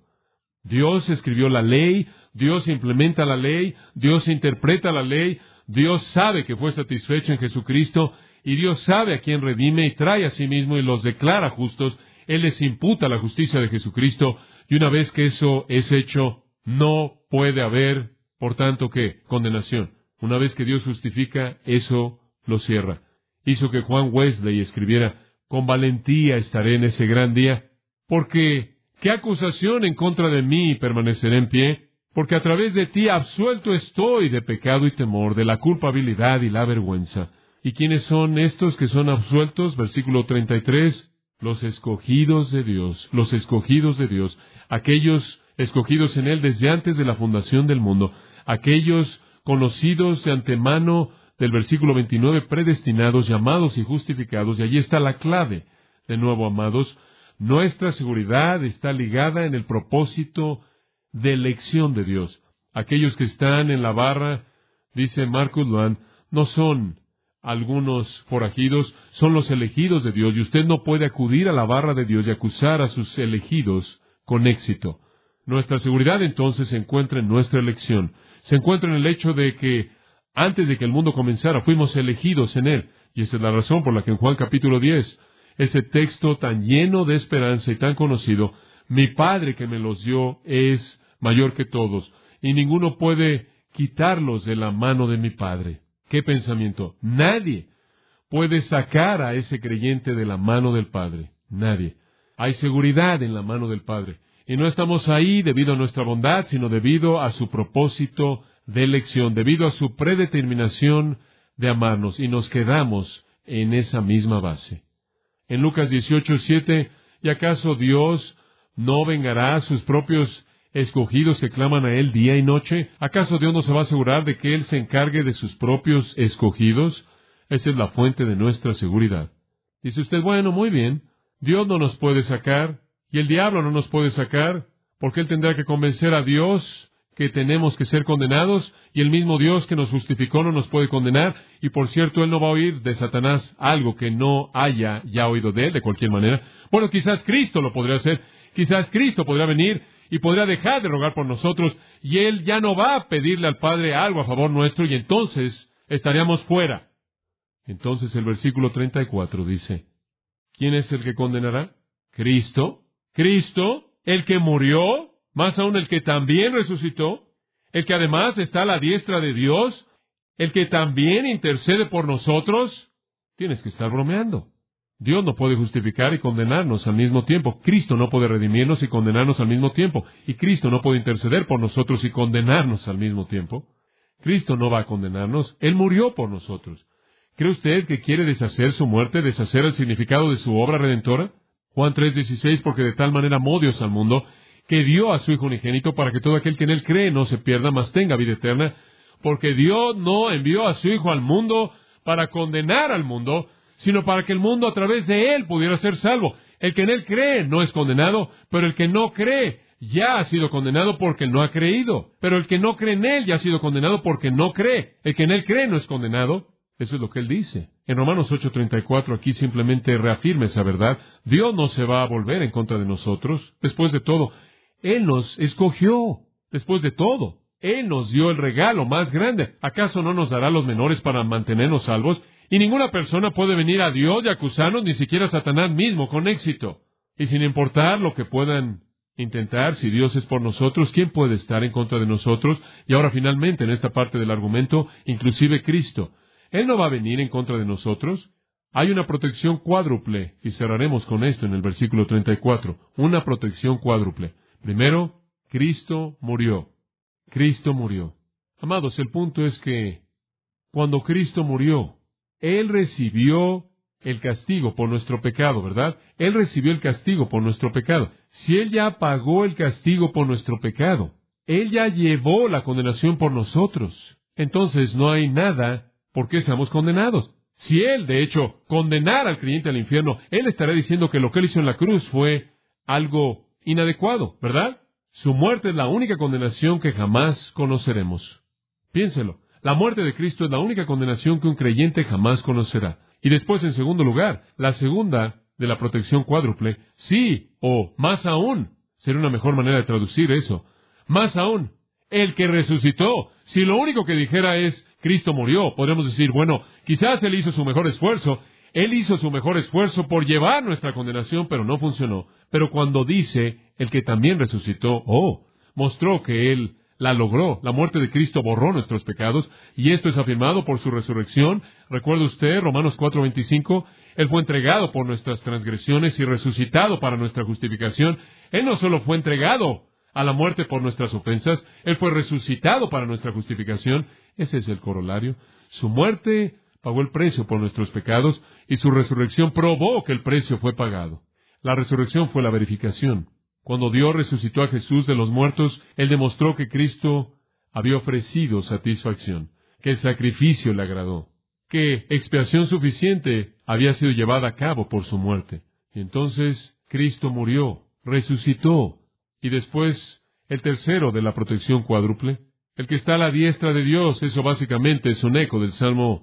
Dios escribió la ley, Dios implementa la ley, Dios interpreta la ley, Dios sabe que fue satisfecho en Jesucristo, y Dios sabe a quién redime y trae a sí mismo y los declara justos. Él les imputa la justicia de Jesucristo, y una vez que eso es hecho, no puede haber, por tanto, ¿qué? Condenación. Una vez que Dios justifica, eso lo cierra. Hizo que Juan Wesley escribiera, con valentía estaré en ese gran día, porque ¿qué acusación en contra de mí permanecerá en pie? Porque a través de ti absuelto estoy de pecado y temor, de la culpabilidad y la vergüenza. ¿Y quiénes son estos que son absueltos? Versículo 33, los escogidos de Dios, los escogidos de Dios, aquellos escogidos en Él desde antes de la fundación del mundo, aquellos conocidos de antemano, del versículo 29, predestinados, llamados y justificados, y allí está la clave. De nuevo, amados, nuestra seguridad está ligada en el propósito de elección de Dios. Aquellos que están en la barra, dice Marcus Luan, no son algunos forajidos, son los elegidos de Dios, y usted no puede acudir a la barra de Dios y acusar a sus elegidos con éxito. Nuestra seguridad entonces se encuentra en nuestra elección. Se encuentra en el hecho de que antes de que el mundo comenzara fuimos elegidos en Él. Y esa es la razón por la que en Juan capítulo 10, ese texto tan lleno de esperanza y tan conocido, mi Padre que me los dio es mayor que todos, y ninguno puede quitarlos de la mano de mi Padre. ¿Qué pensamiento? Nadie puede sacar a ese creyente de la mano del Padre. Nadie. Hay seguridad en la mano del Padre. Y no estamos ahí debido a nuestra bondad, sino debido a su propósito de elección, debido a su predeterminación de amarnos, y nos quedamos en esa misma base. En Lucas 18:7, ¿y acaso Dios no vengará a sus propios escogidos que claman a Él día y noche? ¿Acaso Dios no se va a asegurar de que Él se encargue de sus propios escogidos? Esa es la fuente de nuestra seguridad. Dice usted, bueno, muy bien, Dios no nos puede sacar, y el diablo no nos puede sacar, porque Él tendrá que convencer a Dios que tenemos que ser condenados, y el mismo Dios que nos justificó no nos puede condenar, y por cierto, Él no va a oír de Satanás algo que no haya ya oído de Él, de cualquier manera. Bueno, quizás Cristo lo podría hacer, quizás Cristo podría venir y podría dejar de rogar por nosotros, y Él ya no va a pedirle al Padre algo a favor nuestro, y entonces estaríamos fuera. Entonces el versículo 34 dice, ¿quién es el que condenará? Cristo. Cristo, el que murió, más aún el que también resucitó, el que además está a la diestra de Dios, el que también intercede por nosotros. Tienes que estar bromeando. Dios no puede justificar y condenarnos al mismo tiempo. Cristo no puede redimirnos y condenarnos al mismo tiempo. Y Cristo no puede interceder por nosotros y condenarnos al mismo tiempo. Cristo no va a condenarnos. Él murió por nosotros. ¿Cree usted que quiere deshacer su muerte, deshacer el significado de su obra redentora? Juan 3:16, porque de tal manera amó Dios al mundo, que dio a su Hijo unigénito para que todo aquel que en Él cree no se pierda, mas tenga vida eterna. Porque Dios no envió a su Hijo al mundo para condenar al mundo, sino para que el mundo a través de Él pudiera ser salvo. El que en Él cree no es condenado, pero el que no cree ya ha sido condenado porque no ha creído. Pero el que no cree en Él ya ha sido condenado porque no cree. El que en Él cree no es condenado. Eso es lo que Él dice. En Romanos 8:34 aquí simplemente reafirma esa verdad. Dios no se va a volver en contra de nosotros. Después de todo, Él nos escogió. Después de todo, Él nos dio el regalo más grande. ¿Acaso no nos dará los menores para mantenernos salvos? Y ninguna persona puede venir a Dios y acusarnos, ni siquiera Satanás mismo, con éxito. Y sin importar lo que puedan intentar, si Dios es por nosotros, ¿quién puede estar en contra de nosotros? Y ahora finalmente, en esta parte del argumento, inclusive Cristo. Él no va a venir en contra de nosotros. Hay una protección cuádruple, y cerraremos con esto en el versículo 34. Una protección cuádruple. Primero, Cristo murió. Cristo murió. Amados, el punto es que cuando Cristo murió, Él recibió el castigo por nuestro pecado, ¿verdad? Él recibió el castigo por nuestro pecado. Si Él ya pagó el castigo por nuestro pecado, Él ya llevó la condenación por nosotros. Entonces no hay nada por qué seamos condenados. Si Él, de hecho, condenara al creyente al infierno, Él estaría diciendo que lo que Él hizo en la cruz fue algo inadecuado, ¿verdad? Su muerte es la única condenación que jamás conoceremos. Piénselo. La muerte de Cristo es la única condenación que un creyente jamás conocerá. Y después, en segundo lugar, la segunda de la protección cuádruple, sí, o más aún, sería una mejor manera de traducir eso. Más aún, el que resucitó. Si lo único que dijera es, Cristo murió, podríamos decir, bueno, quizás Él hizo su mejor esfuerzo. Él hizo su mejor esfuerzo por llevar nuestra condenación, pero no funcionó. Pero cuando dice, el que también resucitó, mostró que Él la logró. La muerte de Cristo borró nuestros pecados, y esto es afirmado por su resurrección. ¿Recuerda usted Romanos 4:25? Él fue entregado por nuestras transgresiones y resucitado para nuestra justificación. Él no solo fue entregado a la muerte por nuestras ofensas, Él fue resucitado para nuestra justificación. Ese es el corolario. Su muerte pagó el precio por nuestros pecados, y su resurrección probó que el precio fue pagado. La resurrección fue la verificación. Cuando Dios resucitó a Jesús de los muertos, Él demostró que Cristo había ofrecido satisfacción, que el sacrificio le agradó, que expiación suficiente había sido llevada a cabo por su muerte. Y entonces Cristo murió, resucitó, y después el tercero de la protección cuádruple, el que está a la diestra de Dios. Eso básicamente es un eco del Salmo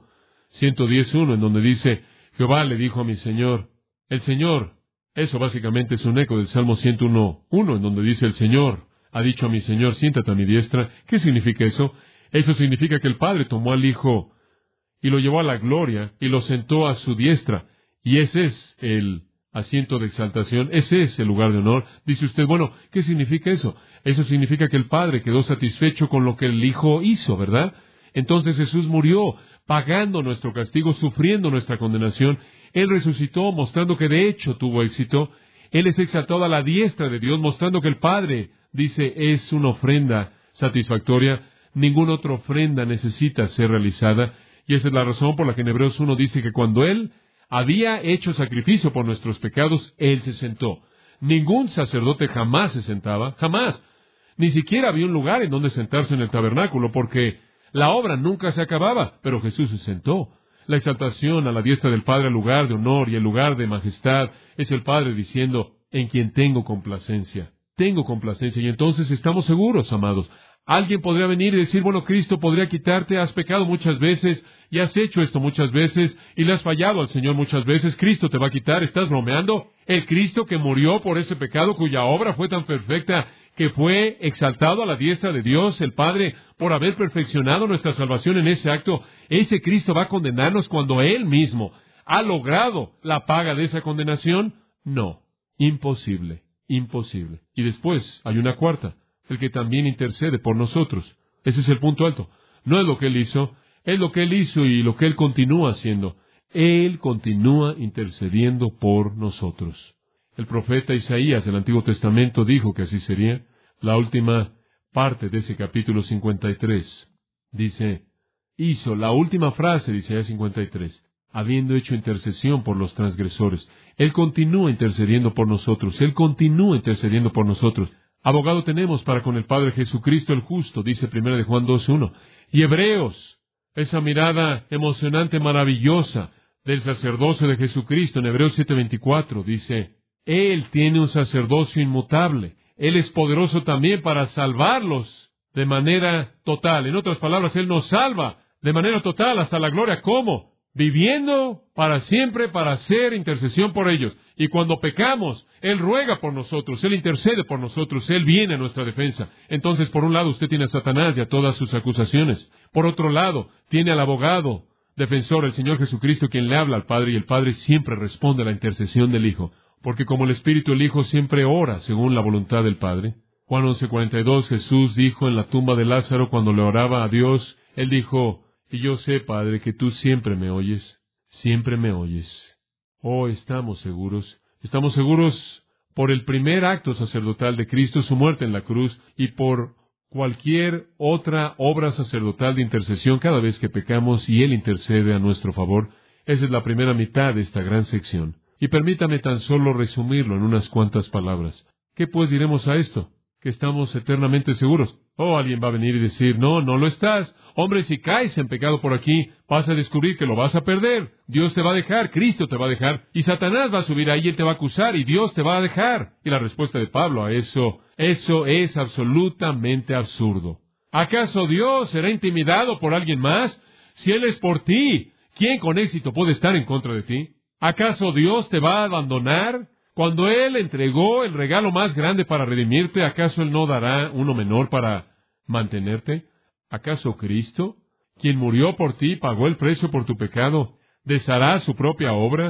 110:1, en donde dice, Jehová le dijo a mi Señor, el Señor. Eso básicamente es un eco del Salmo 101:1, en donde dice, el Señor ha dicho a mi Señor, siéntate a mi diestra. ¿Qué significa eso? Eso significa que el Padre tomó al Hijo y lo llevó a la gloria y lo sentó a su diestra. Y ese es el asiento de exaltación, ese es el lugar de honor. Dice usted, bueno, ¿qué significa eso? Eso significa que el Padre quedó satisfecho con lo que el Hijo hizo, ¿verdad? Entonces Jesús murió, pagando nuestro castigo, sufriendo nuestra condenación. Él resucitó, mostrando que de hecho tuvo éxito. Él es exaltado a la diestra de Dios, mostrando que el Padre, dice, es una ofrenda satisfactoria. Ninguna otra ofrenda necesita ser realizada. Y esa es la razón por la que en Hebreos 1 dice que cuando Él había hecho sacrificio por nuestros pecados, Él se sentó. Ningún sacerdote jamás se sentaba, jamás. Ni siquiera había un lugar en donde sentarse en el tabernáculo, porque la obra nunca se acababa, pero Jesús se sentó. La exaltación a la diestra del Padre, el lugar de honor y el lugar de majestad, es el Padre diciendo, en quien tengo complacencia. Tengo complacencia, y entonces estamos seguros, amados. Alguien podría venir y decir, bueno, Cristo podría quitarte, has pecado muchas veces, y has hecho esto muchas veces, y le has fallado al Señor muchas veces, Cristo te va a quitar, ¿estás bromeando? El Cristo que murió por ese pecado, cuya obra fue tan perfecta, que fue exaltado a la diestra de Dios, el Padre, por haber perfeccionado nuestra salvación en ese acto, ese Cristo va a condenarnos cuando Él mismo ha logrado la paga de esa condenación. No, imposible, imposible. Y después hay una cuarta, el que también intercede por nosotros. Ese es el punto alto. No es lo que Él hizo, es lo que Él hizo y lo que Él continúa haciendo. Él continúa intercediendo por nosotros. El profeta Isaías del Antiguo Testamento dijo que así sería. La última parte de ese capítulo 53 dice, hizo la última frase de Isaías 53, habiendo hecho intercesión por los transgresores. Él continúa intercediendo por nosotros. Él continúa intercediendo por nosotros. Abogado tenemos para con el Padre, Jesucristo el justo, dice 1 Juan 2:1. Y Hebreos, esa mirada emocionante, maravillosa del sacerdocio de Jesucristo en Hebreos 7:24, dice, Él tiene un sacerdocio inmutable. Él es poderoso también para salvarlos de manera total. En otras palabras, Él nos salva de manera total hasta la gloria. ¿Cómo? Viviendo para siempre para hacer intercesión por ellos. Y cuando pecamos, Él ruega por nosotros, Él intercede por nosotros, Él viene a nuestra defensa. Entonces, por un lado, usted tiene a Satanás y a todas sus acusaciones. Por otro lado, tiene al abogado defensor, el Señor Jesucristo, quien le habla al Padre, y el Padre siempre responde a la intercesión del Hijo. Porque como el Espíritu, el Hijo siempre ora según la voluntad del Padre. Juan 11:42, Jesús dijo en la tumba de Lázaro, cuando le oraba a Dios, Él dijo, y yo sé, Padre, que tú siempre me oyes, siempre me oyes. Oh, estamos seguros por el primer acto sacerdotal de Cristo, su muerte en la cruz, y por cualquier otra obra sacerdotal de intercesión cada vez que pecamos y Él intercede a nuestro favor. Esa es la primera mitad de esta gran sección. Y permítame tan solo resumirlo en unas cuantas palabras. ¿Qué pues diremos a esto? Que estamos eternamente seguros. Oh, alguien va a venir y decir, no lo estás. Hombre, si caes en pecado por aquí, vas a descubrir que lo vas a perder. Dios te va a dejar, Cristo te va a dejar, y Satanás va a subir ahí, él te va a acusar, y Dios te va a dejar. Y la respuesta de Pablo a eso es absolutamente absurdo. ¿Acaso Dios será intimidado por alguien más? Si Él es por ti, ¿quién con éxito puede estar en contra de ti? ¿Acaso Dios te va a abandonar? Cuando Él entregó el regalo más grande para redimirte, ¿acaso Él no dará uno menor para mantenerte? ¿Acaso Cristo, quien murió por ti, pagó el precio por tu pecado, deshará su propia obra?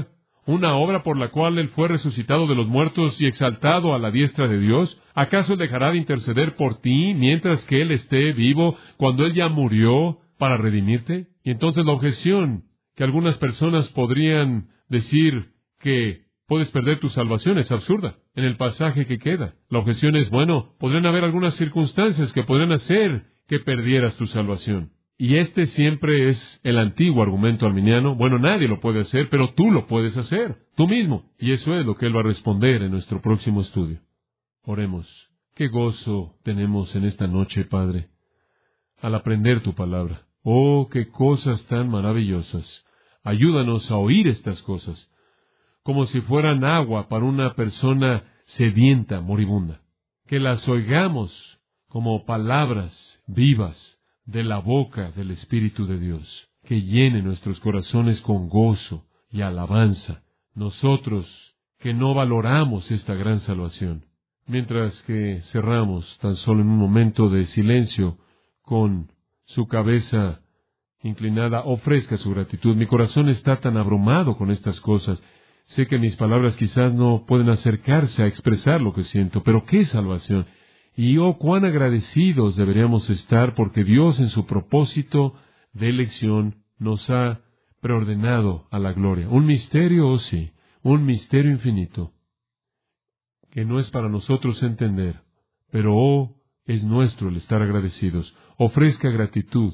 una obra por la cual Él fue resucitado de los muertos y exaltado a la diestra de Dios? ¿Acaso Él dejará de interceder por ti mientras que Él esté vivo, cuando Él ya murió para redimirte? Y entonces la objeción que algunas personas podrían decir que puedes perder tu salvación es absurda. En el pasaje que queda, la objeción es, bueno, podrían haber algunas circunstancias que podrían hacer que perdieras tu salvación. Y este siempre es el antiguo argumento arminiano. Bueno, nadie lo puede hacer, pero tú lo puedes hacer, tú mismo. Y eso es lo que Él va a responder en nuestro próximo estudio. Oremos. Qué gozo tenemos en esta noche, Padre, al aprender tu palabra. Oh, qué cosas tan maravillosas. Ayúdanos a oír estas cosas, como si fueran agua para una persona sedienta, moribunda. Que las oigamos como palabras vivas de la boca del Espíritu de Dios, que llene nuestros corazones con gozo y alabanza, nosotros que no valoramos esta gran salvación. Mientras que cerramos tan solo en un momento de silencio, con su cabeza inclinada, ofrezca su gratitud. Mi corazón está tan abrumado con estas cosas. Sé que mis palabras quizás no pueden acercarse a expresar lo que siento, pero ¡qué salvación! Y oh, cuán agradecidos deberíamos estar porque Dios en su propósito de elección nos ha preordenado a la gloria. Un misterio, oh sí, un misterio infinito, que no es para nosotros entender, pero oh, es nuestro el estar agradecidos. Ofrezca gratitud,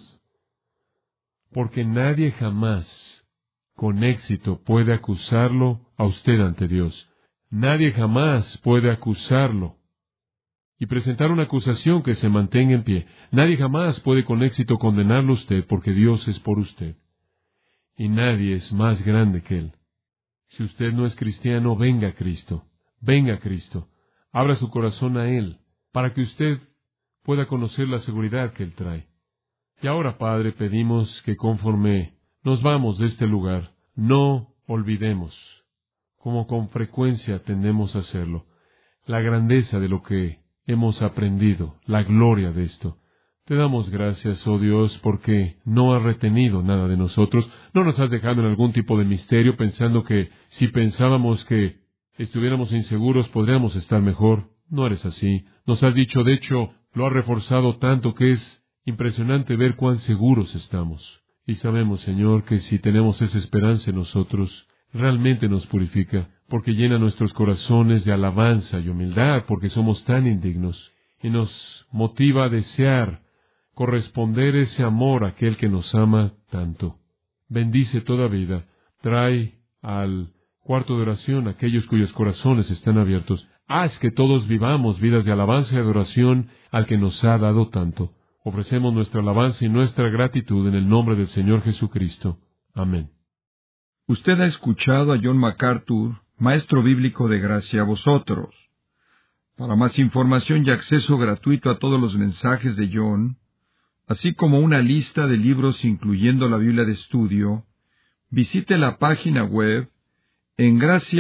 porque nadie jamás con éxito puede acusarlo a usted ante Dios. Nadie jamás puede acusarlo y presentar una acusación que se mantenga en pie. Nadie jamás puede con éxito condenarlo a usted, porque Dios es por usted. Y nadie es más grande que Él. Si usted no es cristiano, venga a Cristo. Venga a Cristo. Abra su corazón a Él, para que usted pueda conocer la seguridad que Él trae. Y ahora, Padre, pedimos que conforme nos vamos de este lugar, no olvidemos, como con frecuencia tendemos a hacerlo, la grandeza de lo que hemos aprendido, la gloria de esto. Te damos gracias, oh Dios, porque no has retenido nada de nosotros, no nos has dejado en algún tipo de misterio pensando que si pensábamos que estuviéramos inseguros podríamos estar mejor. No eres así. Nos has dicho, de hecho, lo has reforzado tanto que es impresionante ver cuán seguros estamos. Y sabemos, Señor, que si tenemos esa esperanza en nosotros, realmente nos purifica, porque llena nuestros corazones de alabanza y humildad, porque somos tan indignos, y nos motiva a desear corresponder ese amor a aquel que nos ama tanto. Bendice toda vida, trae al cuarto de oración a aquellos cuyos corazones están abiertos. Haz que todos vivamos vidas de alabanza y adoración al que nos ha dado tanto. Ofrecemos nuestra alabanza y nuestra gratitud en el nombre del Señor Jesucristo. Amén. Usted ha escuchado a John MacArthur, maestro bíblico de Gracia a Vosotros. Para más información y acceso gratuito a todos los mensajes de John, así como una lista de libros incluyendo la Biblia de estudio, visite la página web en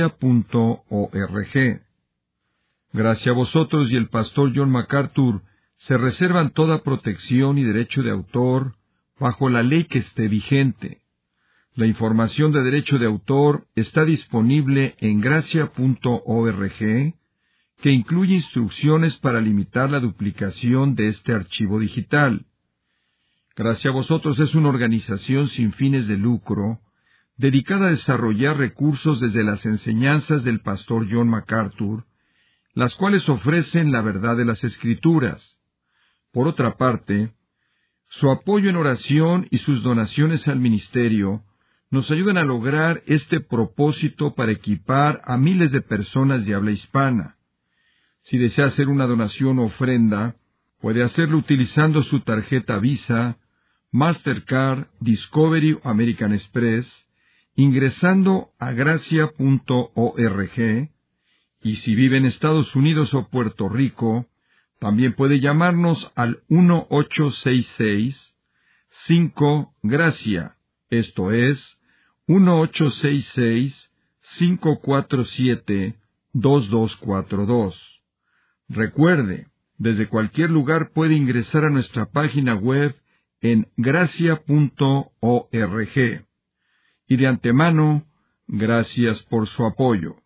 gracia.org. Gracia a Vosotros y el pastor John MacArthur se reservan toda protección y derecho de autor bajo la ley que esté vigente. La información de derecho de autor está disponible en gracia.org, que incluye instrucciones para limitar la duplicación de este archivo digital. Gracia a Vosotros es una organización sin fines de lucro, dedicada a desarrollar recursos desde las enseñanzas del pastor John MacArthur, las cuales ofrecen la verdad de las Escrituras. Por otra parte, su apoyo en oración y sus donaciones al ministerio nos ayudan a lograr este propósito para equipar a miles de personas de habla hispana. Si desea hacer una donación o ofrenda, puede hacerlo utilizando su tarjeta Visa, Mastercard, Discovery o American Express, ingresando a gracia.org, y si vive en Estados Unidos o Puerto Rico, también puede llamarnos al 1-866-5-GRACIA, esto es, 1-866-547-2242. Recuerde, desde cualquier lugar puede ingresar a nuestra página web en gracia.org. Y de antemano, Gracias por su apoyo.